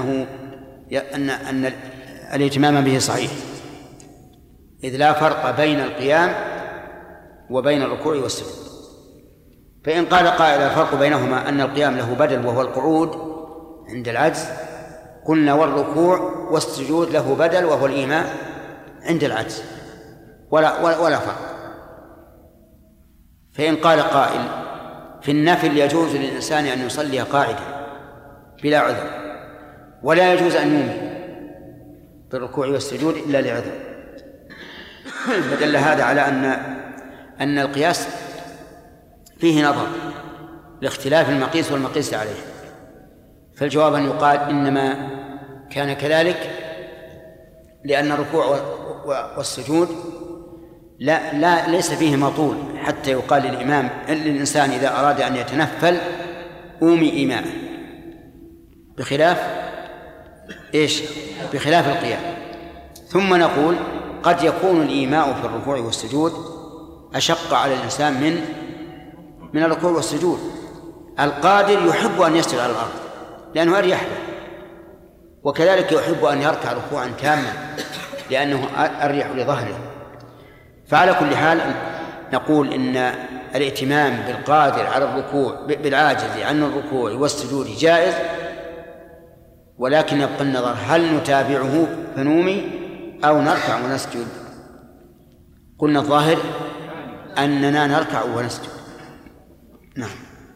أن الائتمام به صحيح، إذ لا فرق بين القيام وبين الركوع والسجود. فإن قال قائل الفرق بينهما أن القيام له بدل وهو القعود عند العجز، قلنا والركوع والسجود له بدل وهو الإيماء عند العجز، ولا فرق. فإن قال قائل في النفل يجوز للإنسان أن يصلي قاعدا بلا عذر، ولا يجوز أن يومي بالركوع والسجود إلا لعذر، فدل هذا على أن القياس فيه نظر لاختلاف المقيس والمقيس عليه. فالجواب أن يقال إنما كان كذلك لأن الركوع والسجود ليس فيه مطول حتى يقال للإنسان إذا أراد أن يتنفل أومي إيماء، بخلاف القيام. ثم نقول قد يكون الإيماء في الركوع والسجود أشق على الإنسان من الركوع والسجود. القادر يحب أن يسجد على الأرض لأنه أريح له، وكذلك يحب أن يركع ركوعا تاما لأنه أريح لظهره. فعلى كل حال نقول إن الائتمام بالقادر على الركوع بالعاجز عن الركوع والسجود جائز، ولكن يبقى النظر هل نتابعه فنومي أو نركع ونسجد. قلنا الظاهر أننا نركع ونسجد. نعم.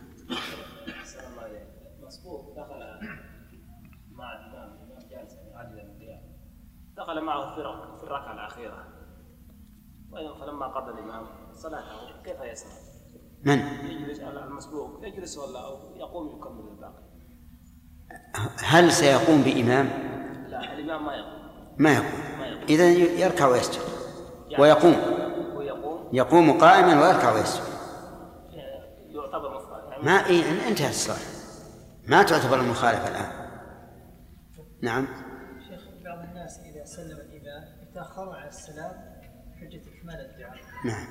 دخل معه في الركعة الأخيرة، وأيضا فلما قضى الإمام صلاته كيف يصنع؟ من؟ يجلس على المسبوق، يجلس ولا يقوم يكمل الباقي؟ هل سيقوم بإمام؟ لا، الإمام ما يقوم. إذن يركع ويسجد ويقوم. يقوم قائما ويركع ويسجد. يعتبر مفرد يعني ما انتهت الصلاة، ما تعتبر المخالفة الآن. نعم. شيخ بعض الناس إذا سلم الإمام يتأخرون على السلام حجة إكمال الدعاء. نعم.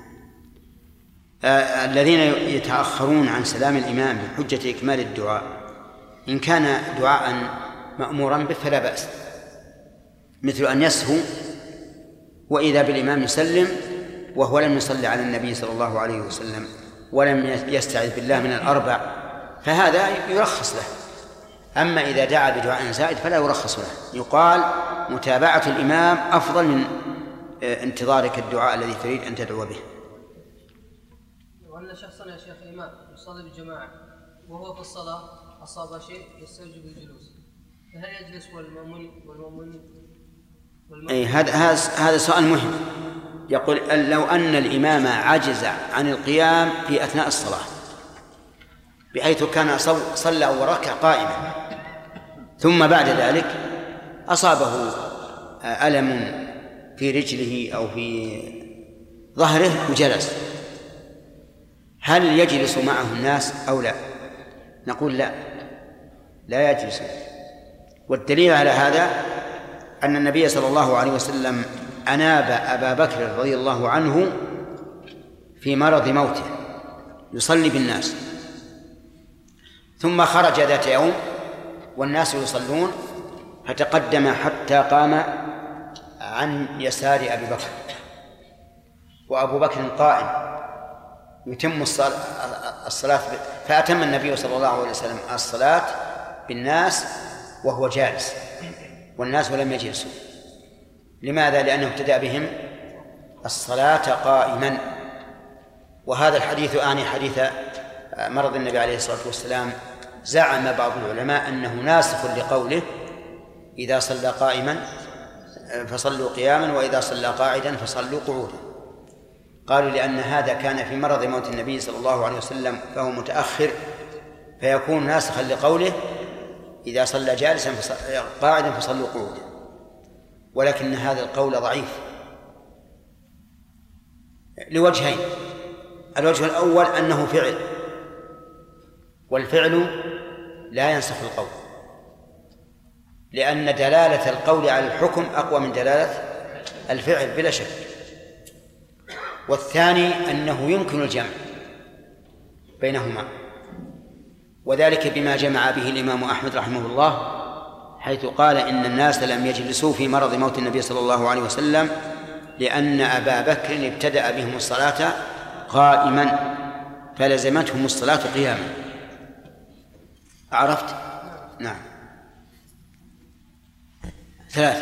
الذين يتأخرون عن سلام الإمام بحجة إكمال الدعاء إن كان دعاء مأمورا به فلا بأس، مثل أن يسهو وإذا بالإمام يسلم وهو لم يصلي على النبي صلى الله عليه وسلم ولم يستعذ بالله من الأربع، فهذا يرخص له. أما إذا دعا بدعاء زائد فلا يرخص له، يقال متابعة الإمام أفضل من انتظارك الدعاء الذي تريد أن تدعو به. وأن شخصا يا شيخ إمام يصلي بالجماعة وهو في الصلاة أصاب شيء يستوجب الجلوس، فهل يجلس والمأمون هذا سؤال مهم. يقول لو أن الإمام عجز عن القيام في أثناء الصلاة بحيث كان صلى وركع قائما ثم بعد ذلك أصابه ألم في رجله أو في ظهره وجلس، هل يجلس معه الناس أو لا؟ نقول لا يجلس. والدليل على هذا أن النبي صلى الله عليه وسلم أناب أبا بكر رضي الله عنه في مرض موته يصلي بالناس، ثم خرج ذات يوم والناس يصلون فتقدم حتى قام عن يسار أبي بكر وأبو بكر قائم يتم الصلاة، فأتم النبي صلى الله عليه وسلم الصلاة بالناس وهو جالس والناس لم يجلسوا. لماذا؟ لأنه ابتدأ بهم الصلاة قائما. وهذا الحديث حديث مرض النبي عليه الصلاة والسلام. زعم بعض العلماء أنه ناسخ لقوله إذا صلى قائما فصلوا قياما وإذا صلى قاعدا فصلوا قعودا. قالوا لأن هذا كان في مرض موت النبي صلى الله عليه وسلم فهو متأخر فيكون ناسخا لقوله إذا صلى جالسا قاعدا فصلوا قعودا. ولكن هذا القول ضعيف لوجهين. الوجه الأول أنه فعل، والفعل لا ينسخ القول، لأن دلالة القول على الحكم أقوى من دلالة الفعل بلا شك. والثاني أنه يمكن الجمع بينهما، وذلك بما جمع به الإمام أحمد رحمه الله حيث قال إن الناس لم يجلسوا في مرض موت النبي صلى الله عليه وسلم لأن أبا بكر ابتدأ بهم الصلاة قائما فلزمتهم الصلاة قياما. عرفت؟ نعم. 3.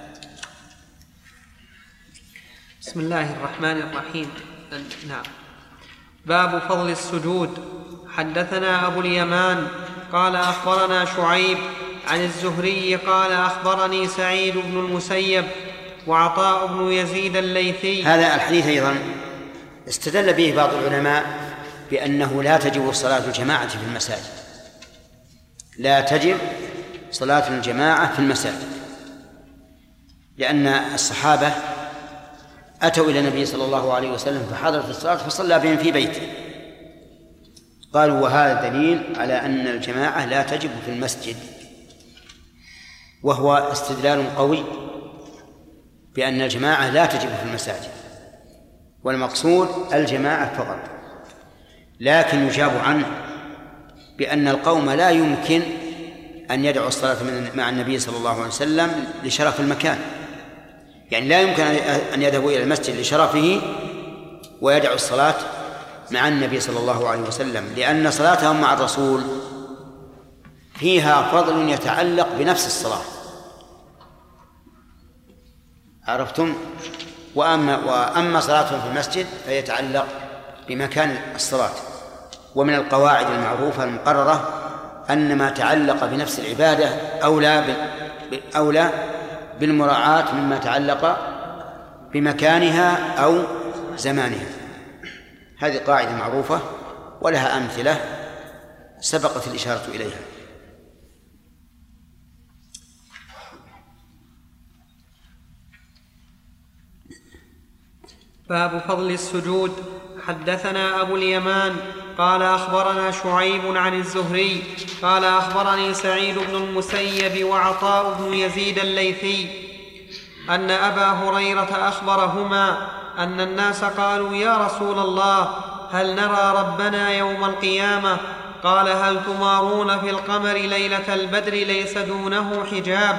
بسم الله الرحمن الرحيم. نعم. باب فضل السجود. حدثنا أبو اليمان قال أخبرنا شعيب عن الزهري قال أخبرني سعيد بن المسيب وعطاء بن يزيد الليثي. هذا الحديث أيضا استدل به بعض العلماء بأنه لا تجب صلاة الجماعة في المساجد، لا تجب صلاة الجماعة في المساجد، لأن الصحابة أتوا إلى النبي صلى الله عليه وسلم فحضرت الصلاة فصلى بهم في بيته. قالوا وهذا دليل على أن الجماعة لا تجب في المسجد، وهو استدلال قوي بأن الجماعة لا تجب في المساجد، والمقصود الجماعة فقط. لكن يجاب عنه بأن القوم لا يمكن أن يدعوا الصلاة مع النبي صلى الله عليه وسلم لشرف المكان، يعني لا يمكن أن يذهبوا إلى المسجد لشرفه ويدعوا الصلاة مع النبي صلى الله عليه وسلم، لأن صلاتهم مع الرسول فيها فضل يتعلق بنفس الصلاة. عرفتم؟ وأما صلاتهم في المسجد فيتعلق بمكان الصلاة. ومن القواعد المعروفة المقررة أن ما تعلق بنفس العبادة أولى بالمراعاة مما تعلق بمكانها أو زمانها. هذه قاعدة معروفة ولها أمثلة سبقت الإشارة إليها. باب فضل السجود. حدثنا أبو اليمان قال أخبرنا شعيب عن الزهري قال أخبرني سعيد بن المسيب وعطاء بن يزيد الليثي أن أبا هريرة أخبرهما أن الناس قالوا يا رسول الله هل نرى ربنا يوم القيامة؟ قال هل تمارون في القمر ليلة البدر ليس دونه حجاب؟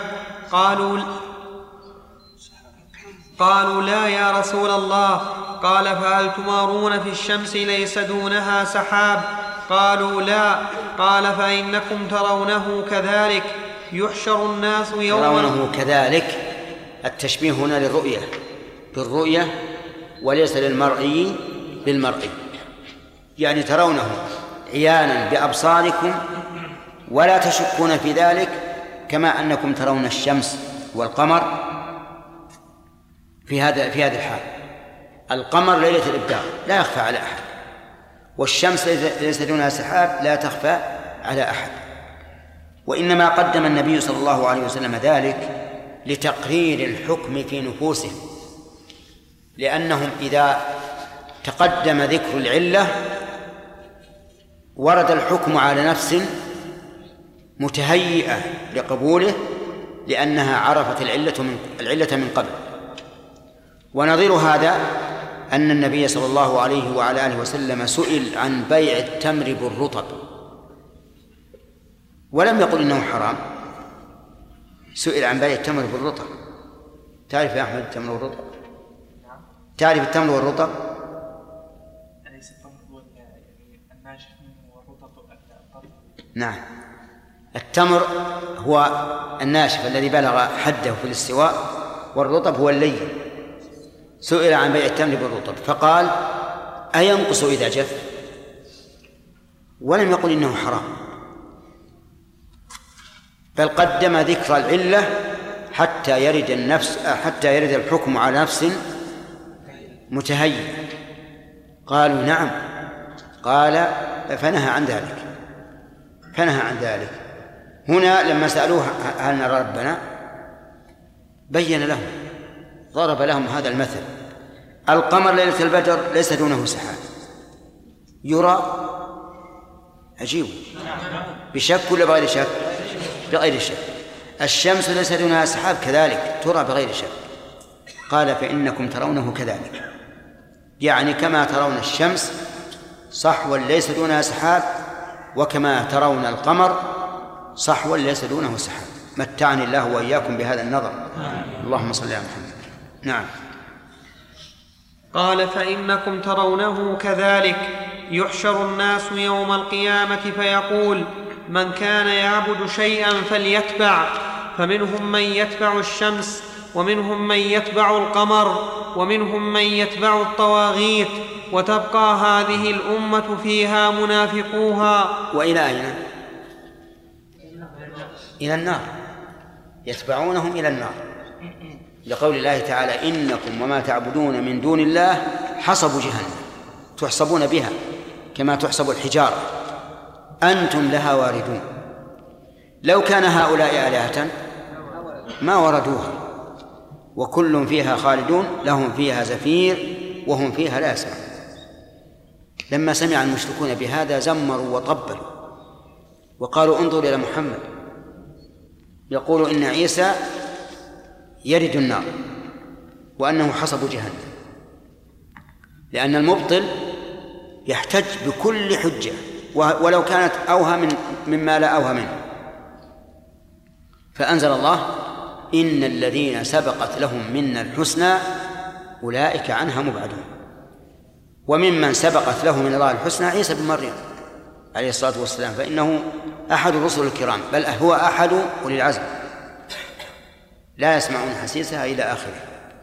قالوا لا يا رسول الله. قال فهل تمارون في الشمس ليس دونها سحاب؟ قالوا لا. قال فإنكم ترونه كذلك يحشر الناس ترونه كذلك. التشبيه هنا للرؤية بالرؤية وليس للمرئي بالمرئي، يعني ترونه عيانا بأبصاركم ولا تشكون في ذلك، كما أنكم ترون الشمس والقمر في هذه الحال. القمر ليلة الإبدار لا يخفى على أحد، والشمس ليس دونها سحاب لا تخفى على أحد. وإنما قدم النبي صلى الله عليه وسلم ذلك لتقرير الحكم في نفوسهم، لأنهم إذا تقدم ذكر العلة ورد الحكم على نفس متهيئة لقبوله، لأنها عرفت العلة من قبل. ونظير هذا أن النبي صلى الله عليه وعلى آله وسلم سئل عن بيع التمر بالرطب ولم يقل إنه حرام، سئل عن بيع التمر بالرطب. تعرف يا أحمد التمر والرطب؟ تعرف التمر والرطب؟ أليس التمر هو الناشف منه والرطب الطري؟ نعم، التمر هو الناشف الذي بلغ حده في الاستواء، والرطب هو اللين. سئل عن بيع التمر بالرطب فقال أينقص إذا جف؟ ولم يقل إنه حرام، بل قدم ذكر العلة حتى يرد الحكم على نفس متهيئ. قالوا نعم. قال فنهى عن ذلك. هنا لما سألوه هل نرى ربنا بين لهم، ضرب لهم هذا المثل: القمر ليلة البدر ليس دونه سحاب، يرى عجيب بشك ولا بغير شك؟ بغير شك. الشمس ليس دونها سحاب كذلك ترى بغير شك. قال فإنكم ترونه كذلك، يعني كما ترون الشمس صحوا ليس دونها سحاب، وكما ترون القمر صحوا ليس دونه سحاب. متعني الله وإياكم بهذا النظر. اللهم صل على محمد. نعم. قال فإنكم ترونه كذلك يحشر الناس يوم القيامة فيقول من كان يعبد شيئا فليتبع، فمنهم من يتبع الشمس، ومنهم من يتبع القمر، ومنهم من يتبع الطواغيت، وتبقى هذه الأمة فيها منافقوها. وإلى أين؟ إلى النار، يتبعونهم إلى النار، لقول الله تعالى إنكم وما تعبدون من دون الله حصب جهنم تحصبون بها كما تحصب الحجارة أنتم لها واردون. لو كان هؤلاء آلهة ما وردوها، وكل فيها خالدون لهم فيها زفير وهم فيها لا يسمعون. لما سمع المشركون بهذا زمروا وطبلوا وقالوا انظروا إلى محمد يقول إن عيسى يرد النار وأنه حصب جهنم، لأن المبطل يحتج بكل حجة ولو كانت أوهى مما لا أوهى منه. فأنزل الله إن الذين سبقت لهم منا الحسنى أولئك عنها مبعدون. وممن سبقت له من الله الحسنى عيسى بن مريم عليه الصلاة والسلام، فإنه أحد الرسل الكرام، بل هو أحد أولي العزم، لا يسمعون حسيسها إلى آخره.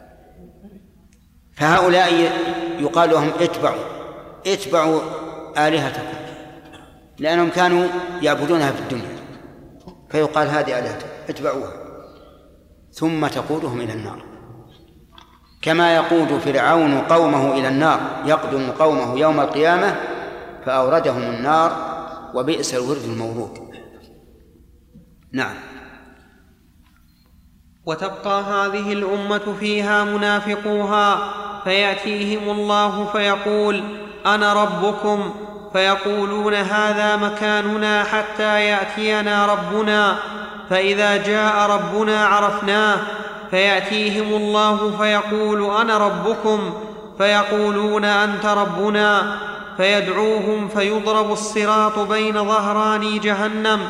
فهؤلاء يقال لهم اتبعوا آلهتكم، لأنهم كانوا يعبدونها في الدنيا، فيقال هذه آلهتكم اتبعوها، ثم تقودهم إلى النار كما يقود فرعون قومه إلى النار، يقدم قومه يوم القيامة فأوردهم النار وبئس الورد المورود. نعم. وتبقى هذه الأمة فيها منافقوها، فيأتيهم الله فيقول: أنا ربكم، فيقولون: هذا مكاننا حتى يأتينا ربنا، فإذا جاء ربنا عرفناه. فيأتيهم الله فيقول: أنا ربكم، فيقولون: أنت ربنا، فيدعوهم فيضرب الصراط بين ظهراني جهنم.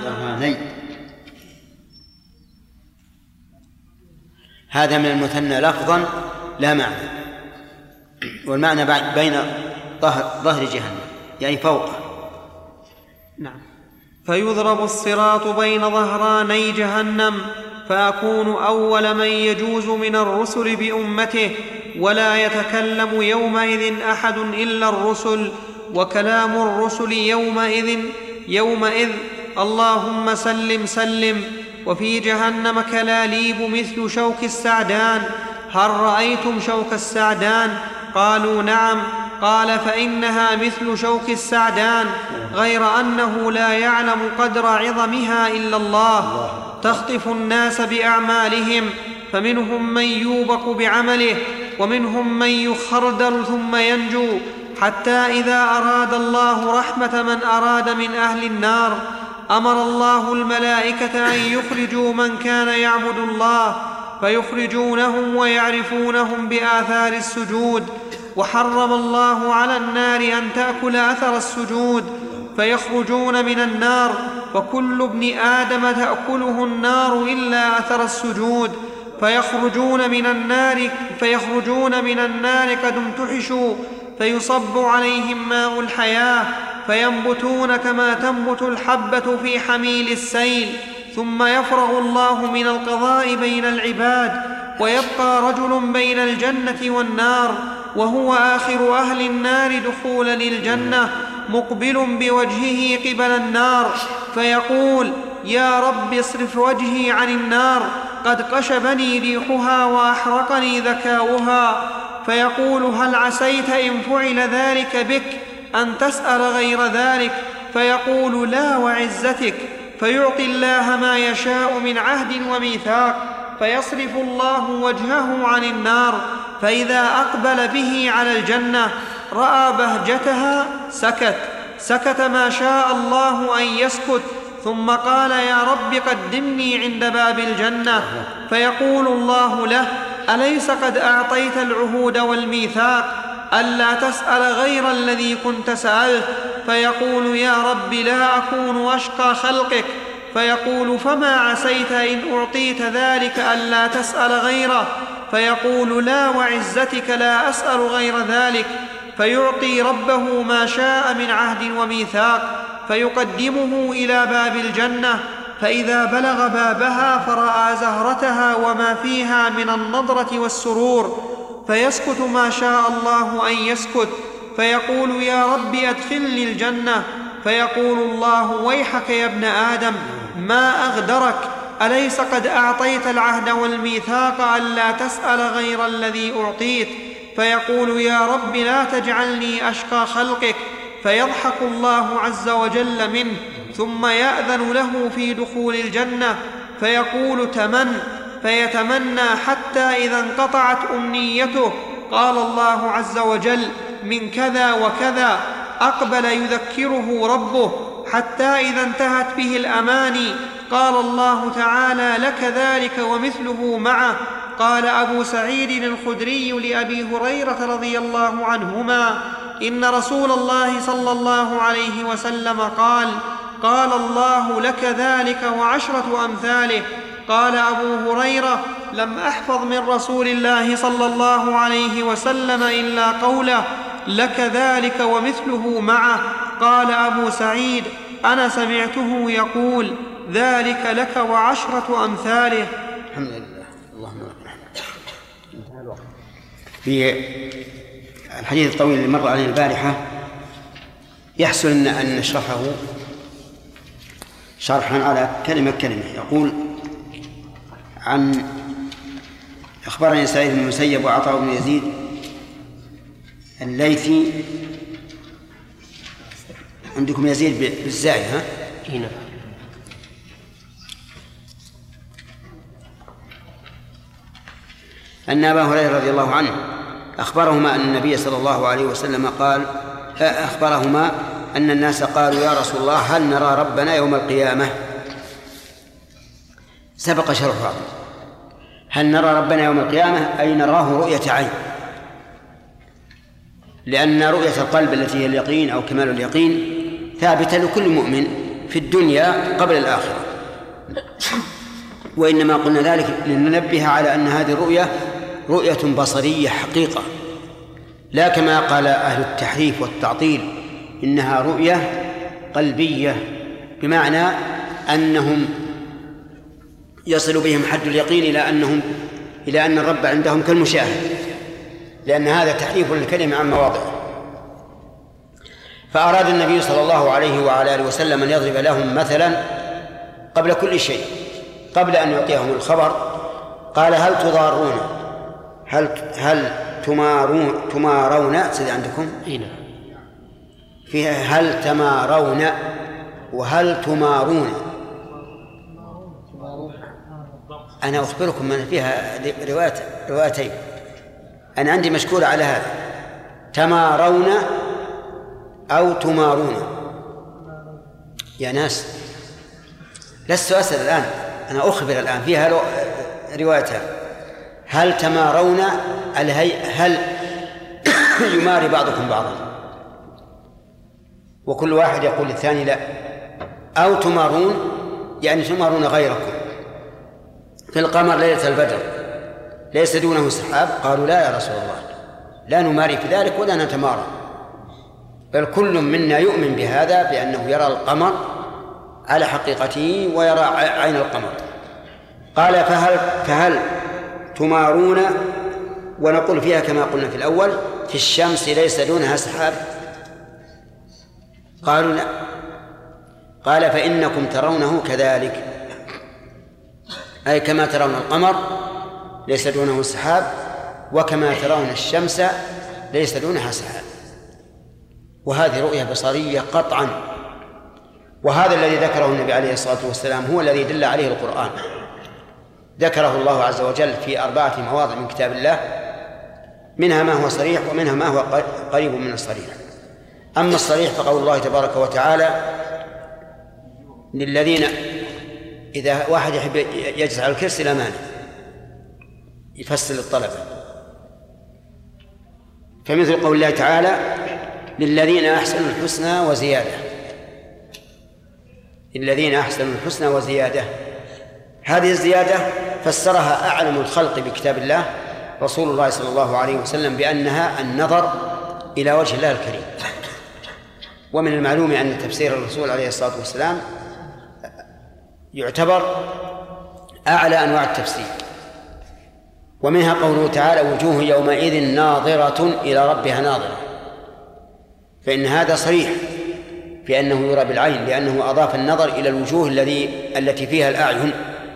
هذا من المثنى لفظا لا معنى، والمعنى بين ظهر جهنم يعني فوقه. نعم. فيضرب الصراط بين ظهراني جهنم، فأكون أول من يجوز من الرسل بأمته، ولا يتكلم يومئذ أحد إلا الرسل، وكلام الرسل يومئذ اللهم سلم سلم. وفي جهنم كلاليب مثل شوك السعدان. هل رأيتم شوك السعدان؟ قالوا: نعم. قال: فإنها مثل شوك السعدان، غير أنه لا يعلم قدر عظمها إلا الله. تخطف الناس بأعمالهم، فمنهم من يوبق بعمله، ومنهم من يخردل ثم ينجو، حتى إذا أراد الله رحمة من أراد من أهل النار أمر الله الملائكة أن يخرجوا من كان يعبد الله، فيخرجونهم ويعرفونهم بآثار السجود. وحرم الله على النار أن تأكل أثر السجود، فيخرجون من النار، وكل ابن آدم تأكله النار إلا أثر السجود. فيخرجون من النار قد امتحشوا، فيصب عليهم ماء الحياة، فينبتون كما تنبت الحبة في حميل السيل. ثم يفرغ الله من القضاء بين العباد، ويبقى رجل بين الجنة والنار، وهو آخر أهل النار دخولا للجنة، مقبل بوجهه قبل النار، فيقول: يا رب اصرف وجهي عن النار، قد قشبني ريحها وأحرقني ذكاؤها. فيقول: هل عسيت إن فعل ذلك بك أن تسأل غير ذلك؟ فيقول: لا وعزتك. فيعطي الله ما يشاء من عهد وميثاق، فيصرف الله وجهه عن النار، فإذا أقبل به على الجنة رأى بهجتها سكت ما شاء الله أن يسكت، ثم قال: يا رب قدمني عند باب الجنة. فيقول الله له: أليس قد أعطيت العهود والميثاق ألا تسأل غير الذي كنت سألت؟ فيقول: يا رب لا أكون أشقى خلقك. فيقول: فما عسيت إن أعطيت ذلك ألا تسأل غيره؟ فيقول: لا وعزتك لا أسأل غير ذلك. فيعطي ربه ما شاء من عهد وميثاق، فيقدمه إلى باب الجنة، فإذا بلغ بابها فرأى زهرتها وما فيها من النضرة والسرور، فيسكت ما شاء الله أن يسكت. فيقول: يا رب أدخلني الجنة. فيقول الله: ويحك يا ابن آدم، ما أغدرك، أليس قد أعطيت العهد والميثاق ألا تسأل غير الذي أعطيت؟ فيقول: يا رب لا تجعلني أشقى خلقك. فيضحك الله عز وجل منه، ثم يأذن له في دخول الجنة، فيقول: تمن، فيتمنى حتى إذا انقطعت أمنيته قال الله عز وجل: من كذا وكذا. أقبل يذكره ربه حتى إذا انتهت به الأماني قال الله تعالى: لك ذلك ومثله معه. قال أبو سعيد الخدري لأبي هريرة رضي الله عنهما: إن رسول الله صلى الله عليه وسلم قال الله: لك ذلك وعشرة أمثاله. قال أبو هريرة: لم أحفظ من رسول الله صلى الله عليه وسلم إلا قوله: لك ذلك ومثله معه. قال أبو سعيد: أنا سمعته يقول: ذلك لك وعشرة أمثاله. الحمد لله. اللهم لك الحمد. في الحديث الطويل اللي مر علينا البارحة يحسن أن نشرحه شرحا على كلمة كلمة. يقول: أخبرني سعيد بن المسيب وعطاء بن يزيد الليثي. عندكم يزيد بالزاي ها؟ هنا. أن أبا هريرة رضي الله عنه أخبرهما أن النبي صلى الله عليه وسلم قال أخبرهما أن الناس قالوا يا رسول الله هل نرى ربنا يوم القيامة؟ سبق شرحها. هل نرى ربنا يوم القيامة أي نراه رؤية عين، لأن رؤية القلب التي هي اليقين أو كمال اليقين ثابتة لكل مؤمن في الدنيا قبل الآخرة، وإنما قلنا ذلك لننبه على أن هذه الرؤية رؤية بصرية حقيقة، لا كما قال أهل التحريف والتعطيل إنها رؤية قلبية، بمعنى أنهم يصل بهم حد اليقين إلى أن الرب عندهم كالمشاهد، لأن هذا تحريف للكلمة عن مواضعه. فأراد النبي صلى الله عليه وعلى آله وسلم أن يضرب لهم مثلا قبل كل شيء، قبل أن يعطيهم الخبر قال هل تضارون هل تمارون سيدي عندكم فيها هل تمارون وهل تمارون. أنا أخبركم من فيها روايتين، أنا عندي مشكورة على هذا، تمارون أو تمارون. يا ناس لست أسأل الآن، أنا أخبر الآن، فيها روايتها هل تمارون هل يماري بعضكم بعضا، وكل واحد يقول للثاني لا، أو تمارون يعني تمارون غيركم في القمر ليلة البدر ليس دونه سحاب. قالوا لا يا رسول الله لا نماري في ذلك ولا نتمارى، بل كل منا يؤمن بهذا بأنه يرى القمر على حقيقته ويرى عين القمر. قال فهل تمارون، ونقول فيها كما قلنا في الأول في الشمس ليس دونها سحاب. قالوا لا. قال فإنكم ترونه كذلك، أي كما ترون القمر ليس دونه سحاب، وكما ترون الشمس ليس دونها سحاب. وهذه رؤية بصرية قطعا، وهذا الذي ذكره النبي عليه الصلاة والسلام هو الذي دل عليه القرآن، ذكره الله عز وجل في 4 مواضع من كتاب الله، منها ما هو صريح ومنها ما هو قريب من الصريح. أما الصريح فقول الله تبارك وتعالى للذين إذا واحد يحب يجلس على الكرسي لا مانع يفسر للطلبة، فمثل قول الله تعالى للذين أحسنوا الحسنى وزيادة، الذين أحسنوا الحسنى وزيادة. هذه الزيادة فسرها أعلم الخلق بكتاب الله رسول الله صلى الله عليه وسلم بأنها النظر إلى وجه الله الكريم. ومن المعلوم أن تفسير الرسول عليه الصلاة والسلام يعتبر أعلى أنواع التفسير. ومنها قوله تعالى وجوه يومئذ ناظرة إلى ربها ناظرة، فإن هذا صريح في أنه يرى بالعين، لأنه أضاف النظر إلى الوجوه التي فيها الأعين.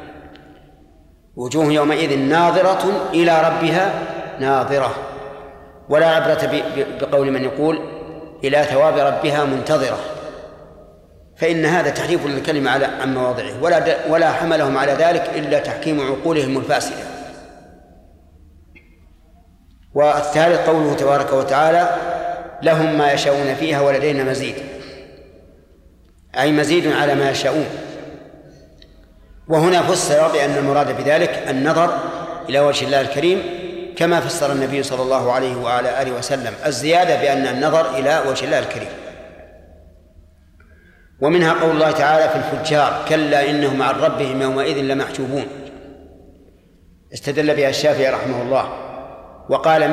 وجوه يومئذ ناظرة إلى ربها ناظرة، ولا عبرة بقول من يقول إلى ثواب ربها منتظرة، فإن هذا تحريف للكلمة عن مواضعه، ولا حملهم على ذلك إلا تحكيم عقولهم الفاسدة. والثالث قوله تبارك وتعالى لهم ما يشاءون فيها ولدينا مزيد، أي مزيد على ما يشاءون. وهنا فسر بأن المراد بذلك النظر إلى وجه الله الكريم، كما فسر النبي صلى الله عليه وعلى آله وسلم الزيادة بأن النظر إلى وجه الله الكريم. ومنها قول الله تعالى في الفجار كلا إنهم عن ربهم يومئذ لمحجوبون، استدل بها الشافعي رحمه الله وقال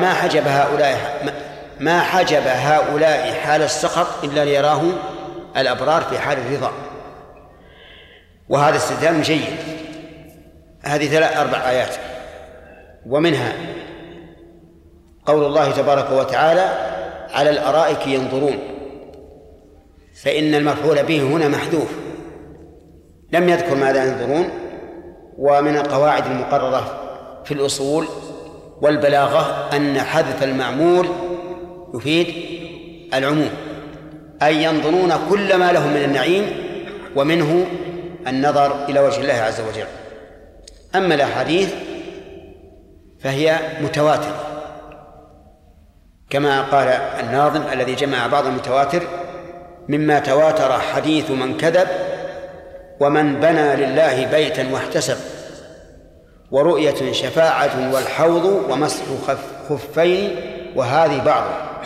ما حجب هؤلاء حال السخط إلا ليراه الأبرار في حال الرضا. وهذا استدلال جيد. هذه 4 آيات. ومنها قول الله تبارك وتعالى على الأرائك ينظرون، فإن المفعول به هنا محذوف، لم يذكر ماذا ينظرون. ومن القواعد المقررة في الأصول والبلاغة أن حذف المعمول يفيد العموم، أي ينظرون كل ما لهم من النعيم، ومنه النظر إلى وجه الله عز وجل. أما الأحاديث فهي متواترة كما قال الناظم الذي جمع بعض المتواتر: مما تواتر حديث من كذب ومن بنى لله بيتا واحتسب، ورؤية شفاعة والحوض ومسح خفين وهذه بعض.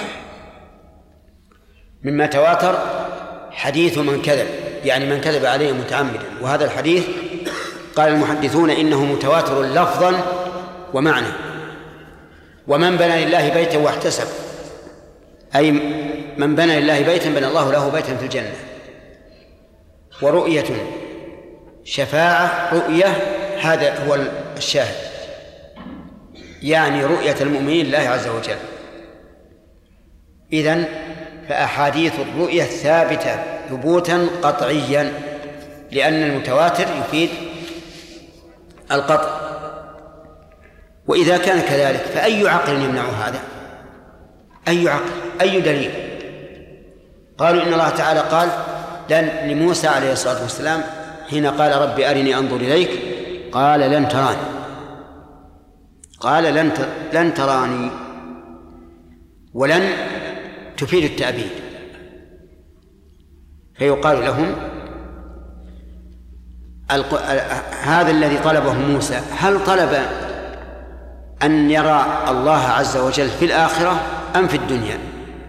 مما تواتر حديث من كذب، يعني من كذب عليه متعمدا، وهذا الحديث قال المحدثون إنه متواتر لفظا ومعنى. ومن بنى لله بيتا واحتسب، أي من بنى لله بيتا بنى الله له بيتا في الجنة. ورؤية شفاعة، رؤية هذا هو الشاهد، يعني رؤية المؤمنين لله عز وجل. إذن فأحاديث الرؤية ثابتة ثبوتا قطعيا، لأن المتواتر يفيد القطع. وإذا كان كذلك فأي عقل يمنع هذا؟ أي عقل؟ أي دليل؟ قالوا إن الله تعالى قال لموسى عليه الصلاة والسلام حين قال رب أرني أنظر إليك، قال لن تراني، قال لن تراني، ولن تفيد التأبيد. فيقال لهم هذا الذي طلبه موسى هل طلب أن يرى الله عز وجل في الآخرة أم في الدنيا؟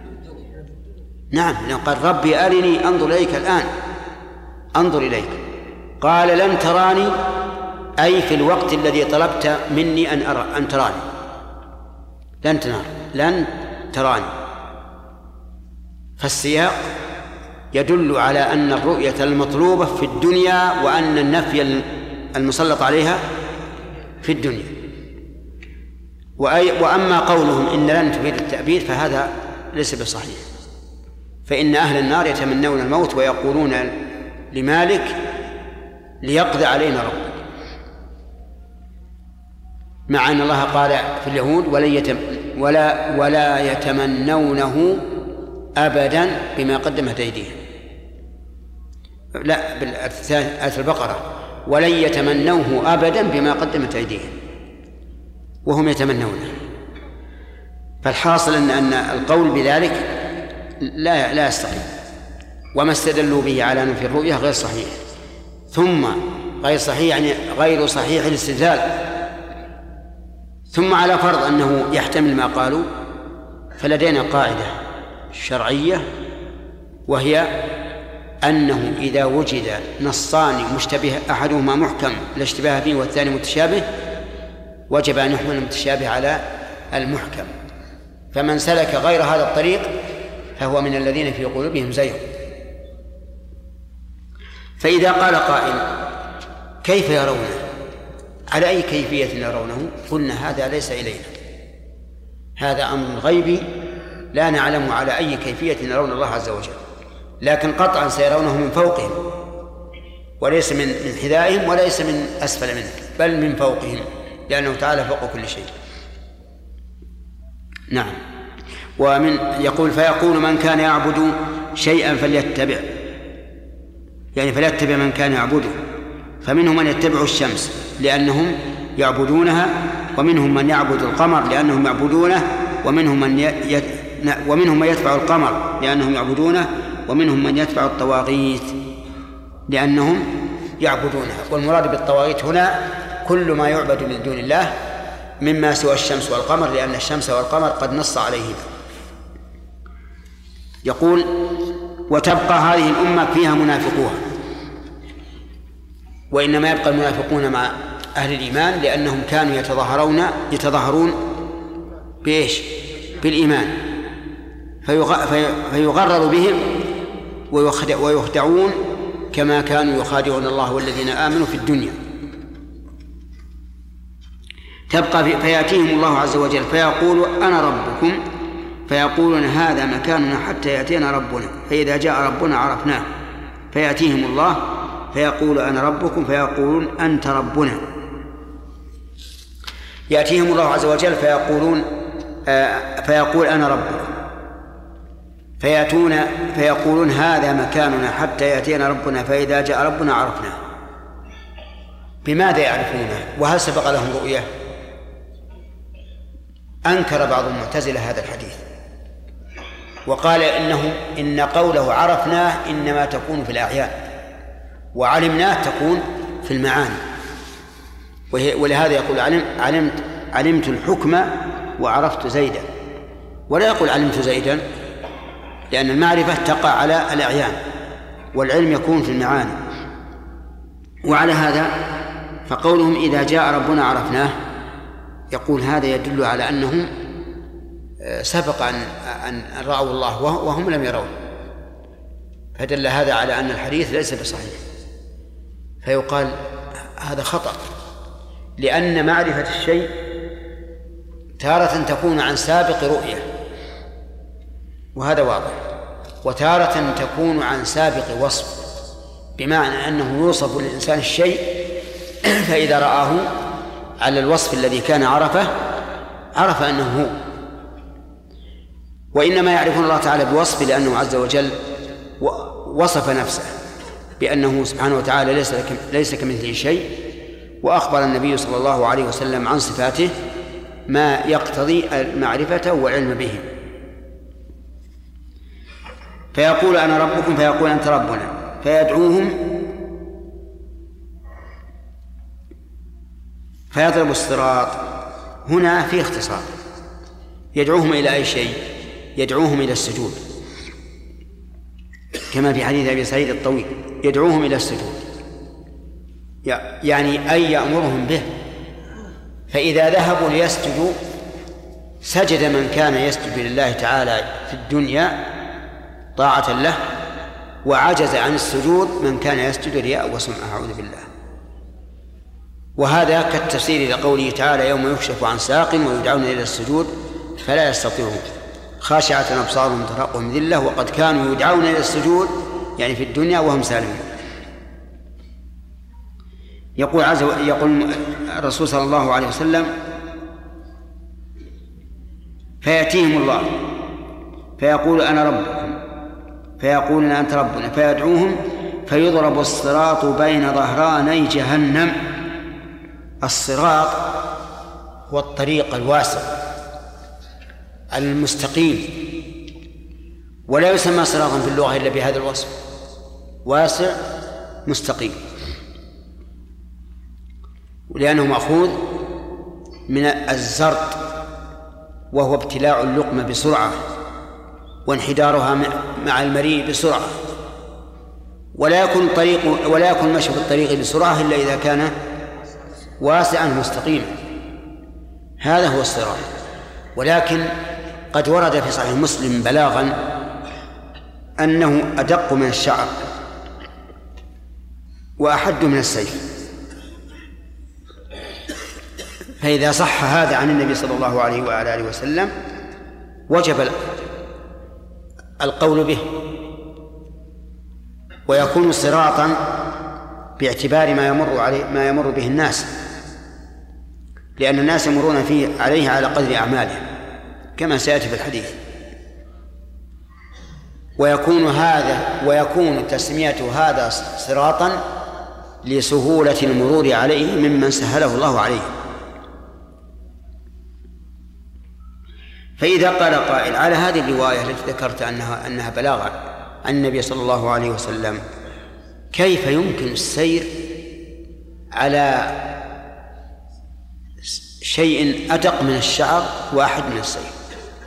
نعم، قال ربي أرني أنظر إليك الآن، أنظر إليك. قال لن تراني، أي في الوقت الذي طلبت مني أن تراني، لن تراني. فالسياق يدل على أن الرؤية المطلوبة في الدنيا، وأن النفي المسلط عليها في الدنيا. وأما قولهم إن لن تفيد التأبيد فهذا ليس بصحيح، فإن أهل النار يتمنون الموت ويقولون لمالك ليقضي علينا ربك، مع أن الله قال في اليهود ولا يتمنونه أبدا بما قدمت أيديهم. لا، بالآية البقرة ولن يتمنوه أبدا بما قدمت أيديهم، وهم يتمنونه. فالحاصل أن القول بذلك لا يستقيم، وما استدلوا به على نفي الرؤية غير صحيح، ثم غير صحيح يعني غير صحيح الاستدلال. ثم على فرض أنه يحتمل ما قالوا، فلدينا قاعدة شرعية، وهي أنه إذا وجد نصان مشتبه أحدهما محكم لا اشتباه فيه والثاني متشابه، وجب أن يحمل المتشابه على المحكم. فمن سلك غير هذا الطريق فهو من الذين في قلوبهم زيغ. فإذا قال قائل كيف يرونه؟ على أي كيفية يرونه؟ قلنا هذا ليس إلينا، هذا أمر غيبي لا نعلم على أي كيفية يرون الله عز وجل، لكن قطعا سيرونه من فوقهم، وليس من حذائهم وليس من أسفل منه، بل من فوقهم، لأنه تعالى فوق كل شيء. نعم. يقول فيقول من كان يعبد شيئا فليتبع، يعني فليتبع من كان يعبده. فمنهم من يتبع الشمس لأنهم يعبدونها، ومنهم من يعبد القمر لأنهم يعبدونه، ومنهم من يتبع القمر لأنهم يعبدونه، ومنهم من يتبع الطواغيت لأنهم يعبدونها. والمراد بالطواغيت هنا كل ما يعبد من دون الله مما سوى الشمس والقمر، لأن الشمس والقمر قد نص عليهما. يقول وتبقى هذه الأمة فيها منافقوها، وإنما يبقى المنافقون مع أهل الإيمان لأنهم كانوا يتظاهرون بإيش؟ بالإيمان، فيغرر بهم ويخدعون كما كانوا يخادعون الله والذين آمنوا في الدنيا. تبقى فيأتيهم الله عز وجل فيقول أنا ربكم، فيقولون هذا مكاننا حتى يأتينا ربنا، فإذا جاء ربنا عرفناه. فيأتيهم الله فيقول أنا ربكم، فيقولون أنت ربنا. يأتيهم الله عز وجل فيقول أنا ربكم، فيقولون هذا مكاننا حتى يأتينا ربنا، فإذا جاء ربنا عرفناه. بماذا يعرفونه؟ وهل سبق لهم رؤية؟ أنكر بعض المعتزلة هذا الحديث وقال إن قوله عرفناه إنما تكون في الأعيان، وعلمناه تكون في المعاني. ولهذا يقول علمت الحكم وعرفت زيدا، ولا يقول علمت زيدا، لأن المعرفة تقع على الأعيان والعلم يكون في المعاني. وعلى هذا فقولهم إذا جاء ربنا عرفناه، يقول هذا يدل على أنهم سبق أن رأوا الله وهم لم يرون، فدل هذا على أن الحديث ليس بصحيح. فيقال هذا خطأ، لأن معرفة الشيء تارة تكون عن سابق رؤية، وهذا واضح، وتارة تكون عن سابق وصف، بمعنى أنه يوصف للإنسان الشيء فإذا رآه على الوصف الذي كان عرف أنه هو. وإنما يعرفون الله تعالى بوصف لأنه عز وجل وصف نفسه بأنه سبحانه وتعالى ليس كمثله شيء، وأخبر النبي صلى الله عليه وسلم عن صفاته ما يقتضي المعرفة والعلم به. فيقول أنا ربكم فيقول أنت ربنا، فيدعوهم فيضرب الصراط. هنا في اختصار، يدعوهم إلى أي شيء؟ يدعوهم إلى السجود، كما في حديث أبي سعيد الطويل، يدعوهم إلى السجود، يعني أي يأمرهم به. فإذا ذهبوا ليسجدوا سجد من كان يسجد لله تعالى في الدنيا طاعة له، وعجز عن السجود من كان يسجد رياء وسمعة، أعوذ بالله. وهذا كالتفسير لقوله تعالى يوم يكشف عن ساق ويدعون إلى السجود فلا يستطيعون خاشعة أبصارهم ترهقهم ذلة وقد كانوا يدعون إلى السجود، يعني في الدنيا وهم سالمون. يقول الرسول صلى الله عليه وسلم فيأتيهم الله فيقول أنا ربكم فيقولون أنت ربنا، فيدعوهم فيضرب الصراط بين ظهراني جهنم. الصراط هو الطريق الواسع المستقيم، ولا يسمى صراطا في اللغة إلا بهذا الوصف، واسع مستقيم، لأنه مأخوذ من الزرط، وهو ابتلاع اللقمة بسرعة وانحدارها مع المريء بسرعة، ولا يكون مشي في الطريق بسرعة إلا إذا كان واسعا مستقيما. هذا هو الصراط. ولكن قد ورد في صحيح مسلم بلاغا أنه أدق من الشعر وأحد من السيف، فإذا صح هذا عن النبي صلى الله عليه وعلى آله وسلم وجب القول به، ويكون صراطا باعتبار ما يمر به الناس، لأن الناس يمرون فيه عليه على قدر أعمالهم كما سيأتي في الحديث. ويكون تسمية هذا صراطا لسهولة المرور عليه ممن سهله الله عليه. فإذا قال قائل على هذه الرواية التي ذكرت أنها بلاغة عن النبي صلى الله عليه وسلم، كيف يمكن السير على شيء أدق من الشعر واحد من السيف؟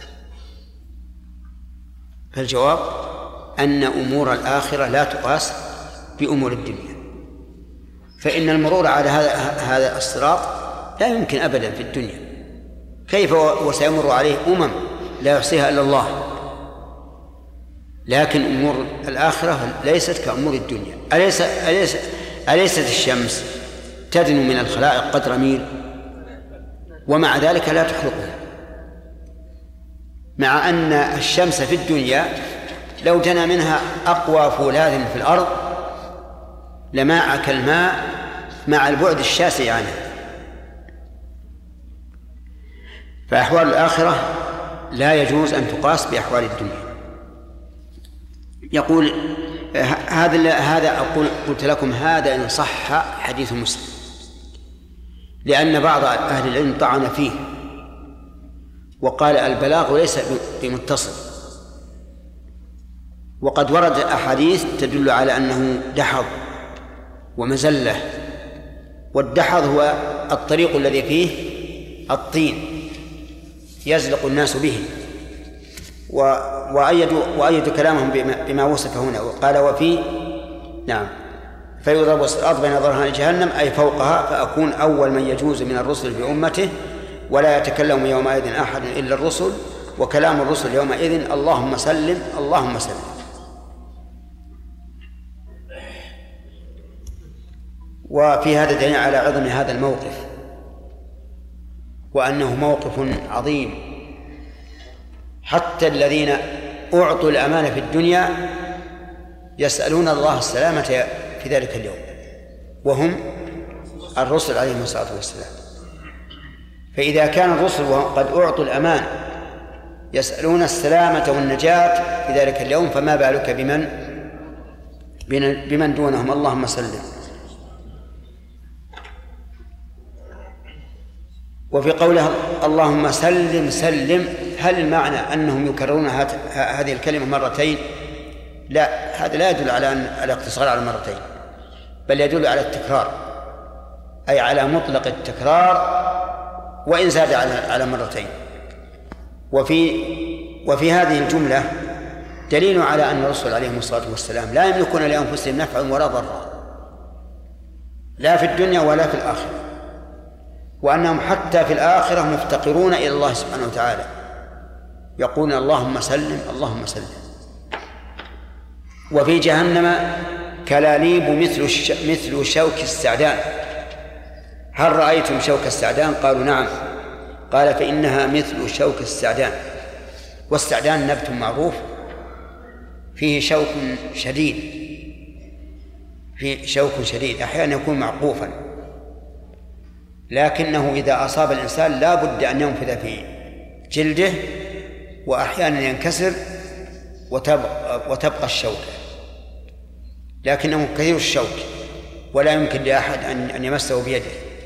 فالجواب أن أمور الآخرة لا تقاس بأمور الدنيا، فإن المرور على هذا الصراط لا يمكن أبدا في الدنيا، كيف وسيمر عليه لا يحصيها إلا الله. لكن أمور الآخرة ليست كأمور الدنيا. أليست الشمس تدن من الخلائق قدر ميل ومع ذلك لا تحرقها، مع أن الشمس في الدنيا لو دنا منها أقوى فولاذ في الأرض لماعك الماء مع البعد الشاسع عنه. فأحوال الآخرة لا يجوز أن تقاس بأحوال الدنيا. يقول هذا قلت لكم هذا إن صح حديث مسلم، لأن بعض أهل العلم طعن فيه وقال البلاغ ليس بمتصل، وقد ورد أحاديث تدل على أنه دحض ومزلة. والدحض هو الطريق الذي فيه الطين يزلق الناس به، وأيدوا كلامهم بما وصف هنا وقال وفي نعم فيضرب الصراط بين ظهران جهنم أي فوقها، فأكون أول من يجوز من الرسل بأمته، ولا يتكلم يومئذ أحد إلا الرسل، وكلام الرسل يومئذ اللهم سلم اللهم سلم. وفي هذا دليل على عظم هذا الموقف، وأنه موقف عظيم. حتى الذين أعطوا الأمانة في الدنيا يسألون الله السلامة في ذلك اليوم، وهم الرسل عليهم الصلاة والسلام. فإذا كان الرسل قد أعطوا الأمان يسألون السلامة والنجاة في ذلك اليوم، فما بالك بمن دونهم؟ اللهم سلم. وفي قوله اللهم سلم سلم، هل المعنى أنهم يكررون هذه الكلمة مرتين؟ لا، هذا لا يدل على الاقتصار على مرتين، بل يدل على التكرار، أي على مطلق التكرار وإن زاد على مرتين. وفي هذه الجملة دليل على أن الرسل عليهم الصلاة والسلام لا يملكون لأنفسهم نفعا ولا ضرا، لا في الدنيا ولا في الآخرة، وأنهم حتى في الآخرة مفتقرون إلى الله سبحانه وتعالى، يقولون اللهم سلم اللهم سلم. وفي جهنم كلاليب مثل شوك السعدان. هل رأيتم شوك السعدان؟ قالوا نعم. قال فإنها مثل شوك السعدان. والسعدان نبت معروف فيه شوك شديد، أحيانا يكون معقوفا، لكنه إذا أصاب الإنسان لا بد أن ينفذ في جلده، وأحيانا ينكسر وتبقى الشوكة، لكنه كثير الشوك ولا يمكن لأحد أن يمسه بيده.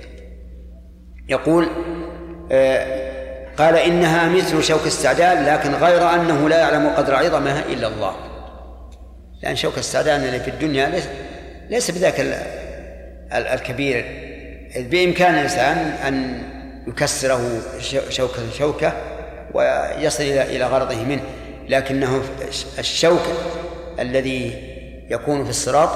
يقول قال إنها مثل شوك السعدان، لكن غير أنه لا يعلم قدر عظمها إلا الله، لأن شوك السعدان اللي في الدنيا ليس بذاك الكبير، بإمكان الإنسان أن يكسره شوكة ويصل إلى غرضه منه، لكنه الشوك الذي يكون في الصراط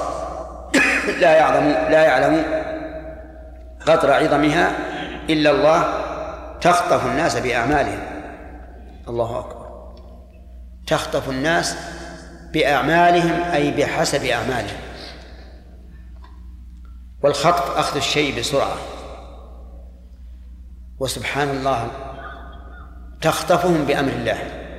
لا يعلم قدر عظمها إلا الله، تخطف الناس بأعمالهم. الله أكبر، تخطف الناس بأعمالهم أي بحسب أعمالهم. والخطف أخذ الشيء بسرعة، وسبحان الله تخطفهم بأمر الله،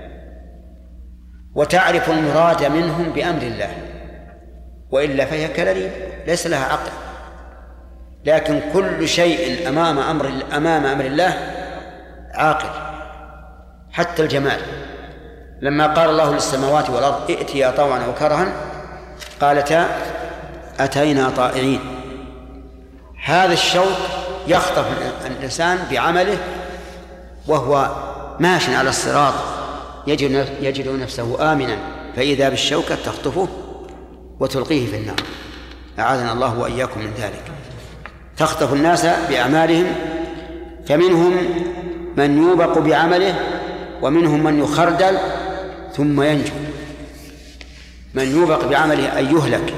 وتعرف المراد منهم بأمر الله، وإلا فهي كلاليب ليس لها عقل. لكن كل شيء أمام أمر الله عاقل، حتى الجمال. لما قال الله للسماوات والأرض ائتيا طوعا أو كرها قالتا أتينا طائعين. هذا الشوك يخطف الإنسان بعمله وهو ماش على الصراط، يجد نفسه آمنا، فإذا بالشوكة تخطفه وتلقيه في النار، أعاذنا الله وإياكم من ذلك. تخطف الناس بأعمالهم، فمنهم من يوبق بعمله، ومنهم من يخردل ثم ينجو. من يوبق بعمله أي يهلك،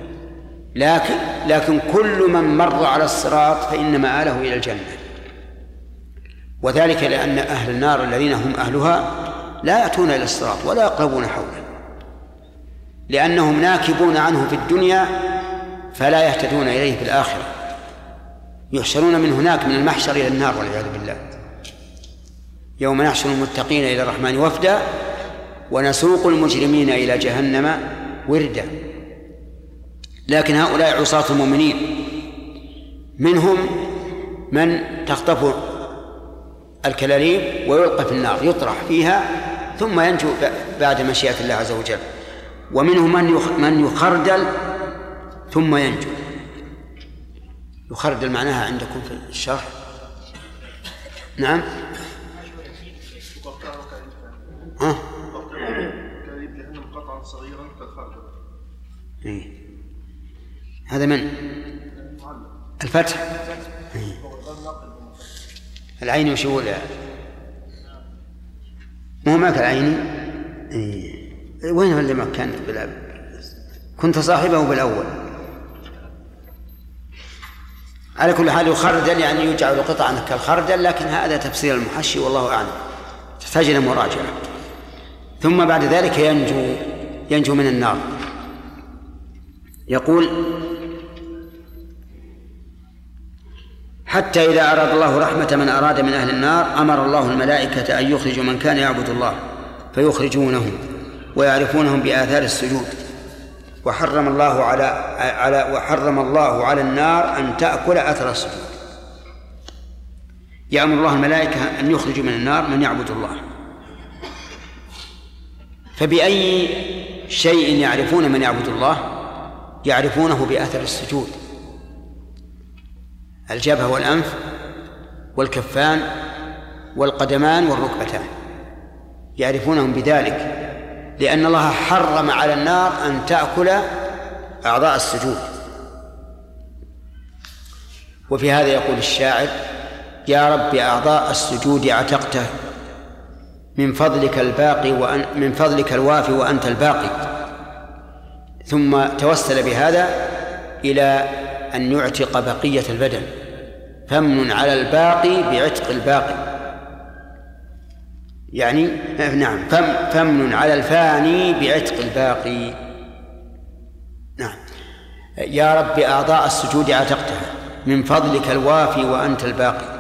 لكن كل من مر على الصراط فإن مآله إلى الجنة، وذلك لأن أهل النار الذين هم أهلها لا يأتون إلى الصراط ولا يقربون حوله، لأنهم ناكبون عنه في الدنيا فلا يهتدون إليه في الآخرة، يحشرون من هناك من المحشر إلى النار والعياذ بالله. يوم نحشر المتقين إلى الرحمن وفدا ونسوق المجرمين إلى جهنم وردا. لكن هؤلاء عصاة المؤمنين منهم من تخطف الكلاليب ويلقى في النار، يطرح فيها ثم ينجو بعد مشيئة الله عز وجل، ومنهم من يخردل ثم ينجو. يخردل معناها عندكم في الشرح؟ نعم. حرفا صغيرا كالخردل. هذا من الفتح. العين وشو مو معك العين. وين اللي ما كان كنت صاحبه بالأول. على كل حال يخردل يعني يجعل قطعا كالخردل، لكن هذا تفسير المحشي والله أعلم، تحتاج إلى مراجعة. ثم بعد ذلك ينجو من النار. يقول: حتى إذا أراد الله رحمة من أراد من أهل النار أمر الله الملائكة أن يخرجوا من كان يعبد الله فيخرجونهم ويعرفونهم بآثار السجود. وحرم الله على النار أن تأكل أثر السجود. يأمر الله الملائكة أن يخرجوا من النار من يعبد الله. فبأي شيء يعرفون من يعبد الله؟ يعرفونه بأثر السجود: الجبهة والأنف والكفان والقدمان والركبتان، يعرفونهم بذلك، لأن الله حرم على النار أن تأكل أعضاء السجود. وفي هذا يقول الشاعر: يا رب أعضاء السجود عتقته من فضلك الباقي من فضلك الوافي وأنت الباقي. ثم توسل بهذا إلى أن يعتق بقية البدن، فمن على الباقي بعتق الباقي، يعني نعم فمن على الفاني بعتق الباقي. نعم. يا رب أعضاء السجود عتقتها من فضلك الوافي وأنت الباقي.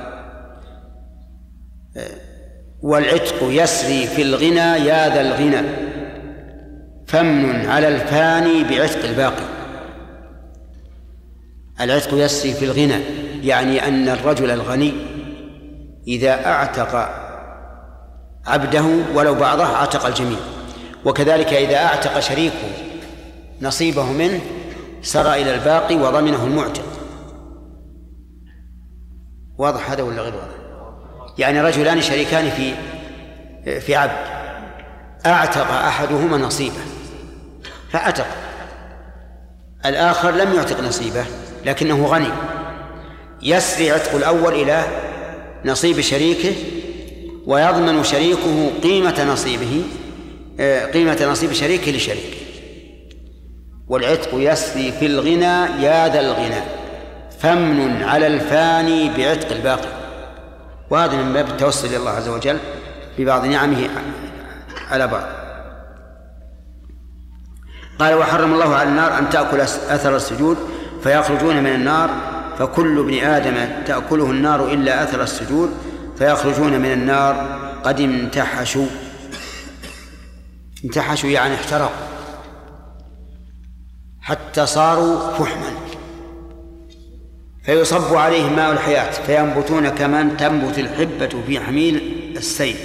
والعتق يسري في الغنى يا ذا الغنى، فمن على الفاني بعتق الباقي. العتق يسري في الغنى يعني أن الرجل الغني إذا أعتق عبده ولو بعضه أعتق الجميع، وكذلك إذا أعتق شريكه نصيبه منه سرى إلى الباقي وضمنه المعتق. واضح هذا ولا غير واضح؟ يعني رجلان شريكان في عبد، أعتق أحدهما نصيبه فأعتق، الآخر لم يعتق نصيبه لكنه غني، يسري عتق الأول إلى نصيب شريكه ويضمن شريكه قيمة نصيب شريكه لشريكه. والعتق يسري في الغنى يا ذا الغنى، فمن على الفاني بعتق الباقي. وهذا من باب التوسل إلى الله عز وجل ببعض نعمه على بعض. قال: وحرم الله على النار أن تأكل أثر السجود فيخرجون من النار، فكل ابن آدم تأكله النار إلا أثر السجود فيخرجون من النار قد امتحشوا. امتحشوا يعني احترقوا حتى صاروا فحما، فيصب عليهم ماء الحياة فينبتون كما تنبت الحبة في حميل السيل.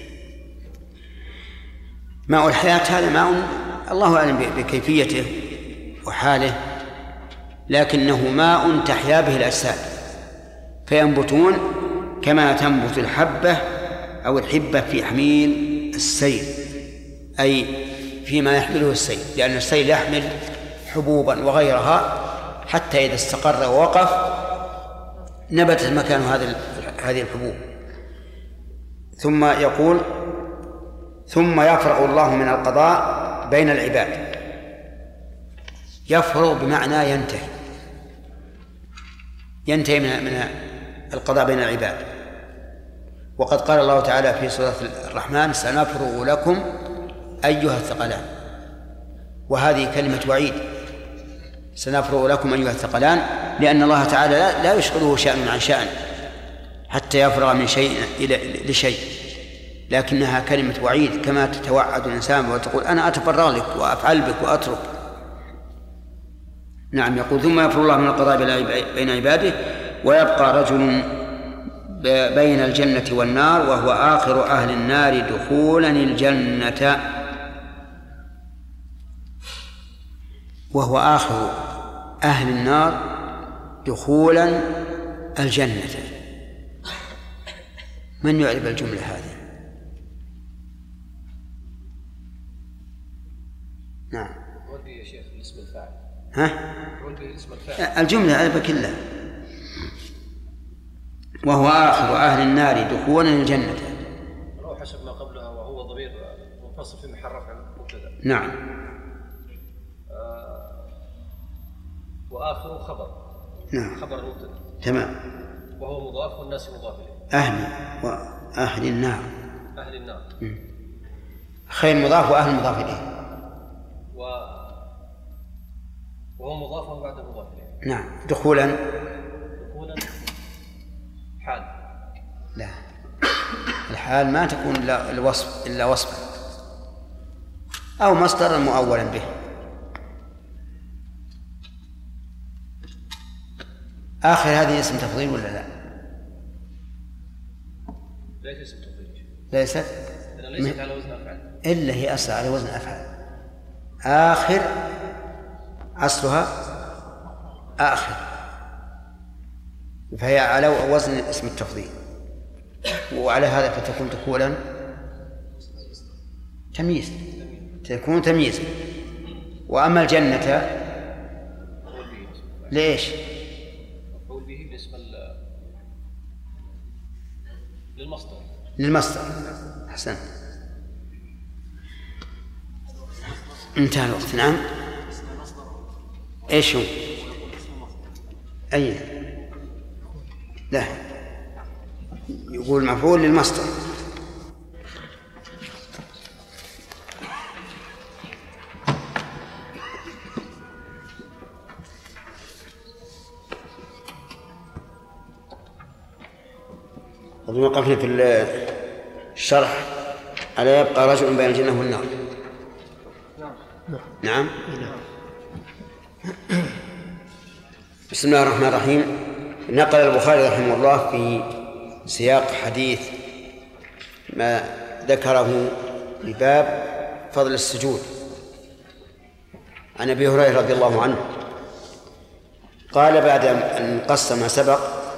ماء الحياة هذا ماء الله أعلم بكيفيته وحاله، لكنه ماء تحيا به الأجساد، فينبتون كما تنبت الحبة أو الحبة في حميل السيل، أي فيما يحمله السيل، لأن السيل يحمل حبوبا وغيرها حتى إذا استقر ووقف نبتت مكان هذه الحبوب. ثم يقول: ثم يفرغ الله من القضاء بين العباد. يفرغ بمعنى ينتهي من القضاء بين العباد. وقد قال الله تعالى في سورة الرحمن: سنفرغ لكم أيها الثقلان. وهذه كلمة وعيد، سنفرغ لكم أيها الثقلان، لأن الله تعالى لا يشغله شأن عن شأن حتى يفرغ من شيء لشيء، لكنها كلمة وعيد، كما تتوعد الإنسان وتقول أنا أتفرغ لك وأفعل بك وأترك. نعم. يقول: ثم يفرغ الله من القضاء بين عباده ويبقى رجل بين الجنة والنار وهو آخر أهل النار دخولا الجنة. وهو آخر أهل النار دخولا الجنة. من يعرف الجملة هذه؟ ها؟ مفعول به اسم الفاعل. الجملة كلها. وهو آخر أهل النار دخولا الجنة. أو حسب ما قبلها وهو ضمير منفصل في محل رفع مبتدأ. نعم. وآخر خبر. نعم. خبر المبتدأ. تمام. وهو مضاف والناس مضاف إليه. أهل النار. أهل النار. خير مضاف وأهل مضاف إليه. وهو مضاف وبعد مضاف إليه. نعم. دخولا حال. لا، الحال ما تكون إلا وصفا أو مصدرا مؤولا به. آخر هذه اسم تفضيل ولا لا؟ ليس اسم تفضيل. ليست على وزن أفعال. إلا هي أصل على وزن أفعال. آخر أصلها آخر، فهي على وزن اسم التفضيل، وعلى هذا فتكون دخولا تمييز، تكون تمييزا. وأما الجنة ليش؟ مفعول به باسم للمصدر. أحسن. انتهى الوقت. نعم. ايش هو؟ أي لا، يقول مفعول للمصدر. قد وقفنا في الشرح على يبقى رجل بين الجنة والنار. نعم. بسم الله الرحمن الرحيم. نقل البخاري رحمه الله في سياق حديث ما ذكره بباب فضل السجود عن أبي هريرة رضي الله عنه قال بعد أن قص ما سبق: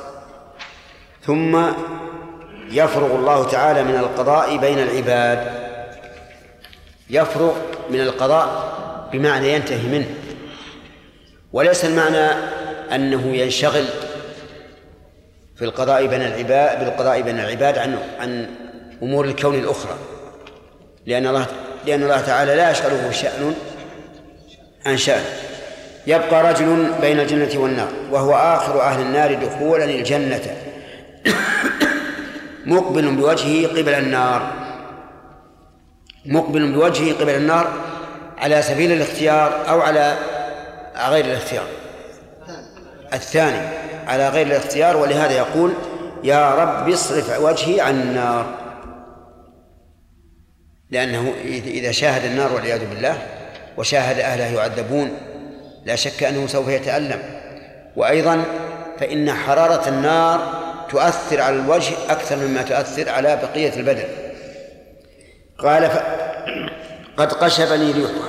ثم يفرغ الله تعالى من القضاء بين العباد. يفرغ من القضاء بمعنى ينتهي منه، وليس المعنى أنه ينشغل في القضاء بين العباد بالقضاء بين العباد عن أمور الكون الأخرى، لأن الله تعالى لا يشغله شأن عن شأن. يبقى رجل بين الجنة والنار وهو آخر أهل النار دخولا الجنة مقبل بوجهه قبل النار. مقبل بوجهه قبل النار على سبيل الاختيار أو على غير الاختيار. الثاني على غير الاختيار، ولهذا يقول: يا رب اصرف وجهي عن النار، لأنه إذا شاهد النار والعياذ بالله وشاهد أهلها يعذبون لا شك أنه سوف يتألم. وأيضا فإن حرارة النار تؤثر على الوجه أكثر مما تؤثر على بقية البدن. قال: قد قشبني ريحها.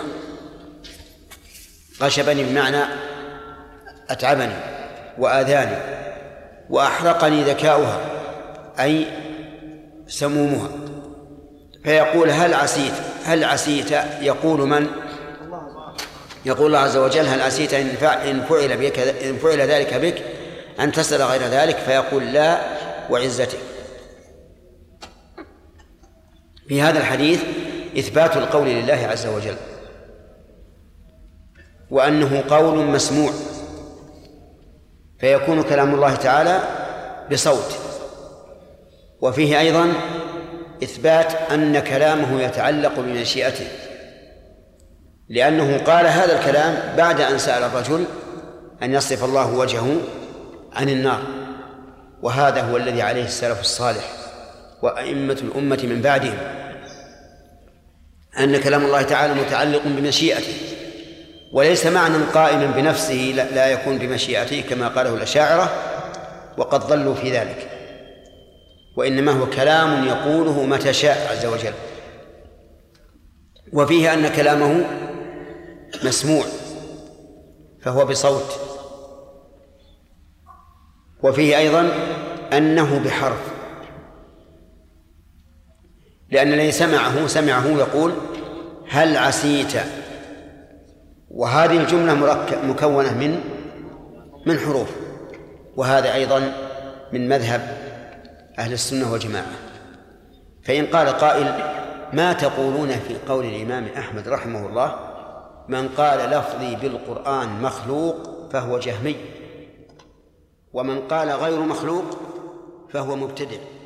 قشبني بمعنى أتعبني وآذاني، وأحرقني ذكاؤها أي سمومها. فيقول: هل عسيت يقول من؟ يقول الله عز وجل: هل عسيت إن فعل ذلك بك أن تسأل غير ذلك؟ فيقول: لا وعزتك. في هذا الحديث إثبات القول لله عز وجل، وأنه قول مسموع، فيكون كلام الله تعالى بصوت. وفيه أيضا إثبات أن كلامه يتعلق بمشيئته، لأنه قال هذا الكلام بعد أن سأل الرجل أن يصرف الله وجهه عن النار. وهذا هو الذي عليه السلف الصالح وأئمة الأمة من بعدهم، أن كلام الله تعالى متعلق بمشيئته، وليس معنى قائما بنفسه لا يكون بمشيئته كما قاله الأشاعرة وقد ضلوا في ذلك، وإنما هو كلام يقوله متى شاء عز وجل. وفيه أن كلامه مسموع فهو بصوت. وفيه أيضا أنه بحرف، لأن الذي سمعه يقول: هل عسيت، وهذه الجملة مكونة من حروف، وهذا أيضا من مذهب أهل السنة والجماعة. فإن قال قائل: ما تقولون في قول الإمام أحمد رحمه الله: من قال لفظي بالقرآن مخلوق فهو جهمي، ومن قال غير مخلوق فهو مبتدع؟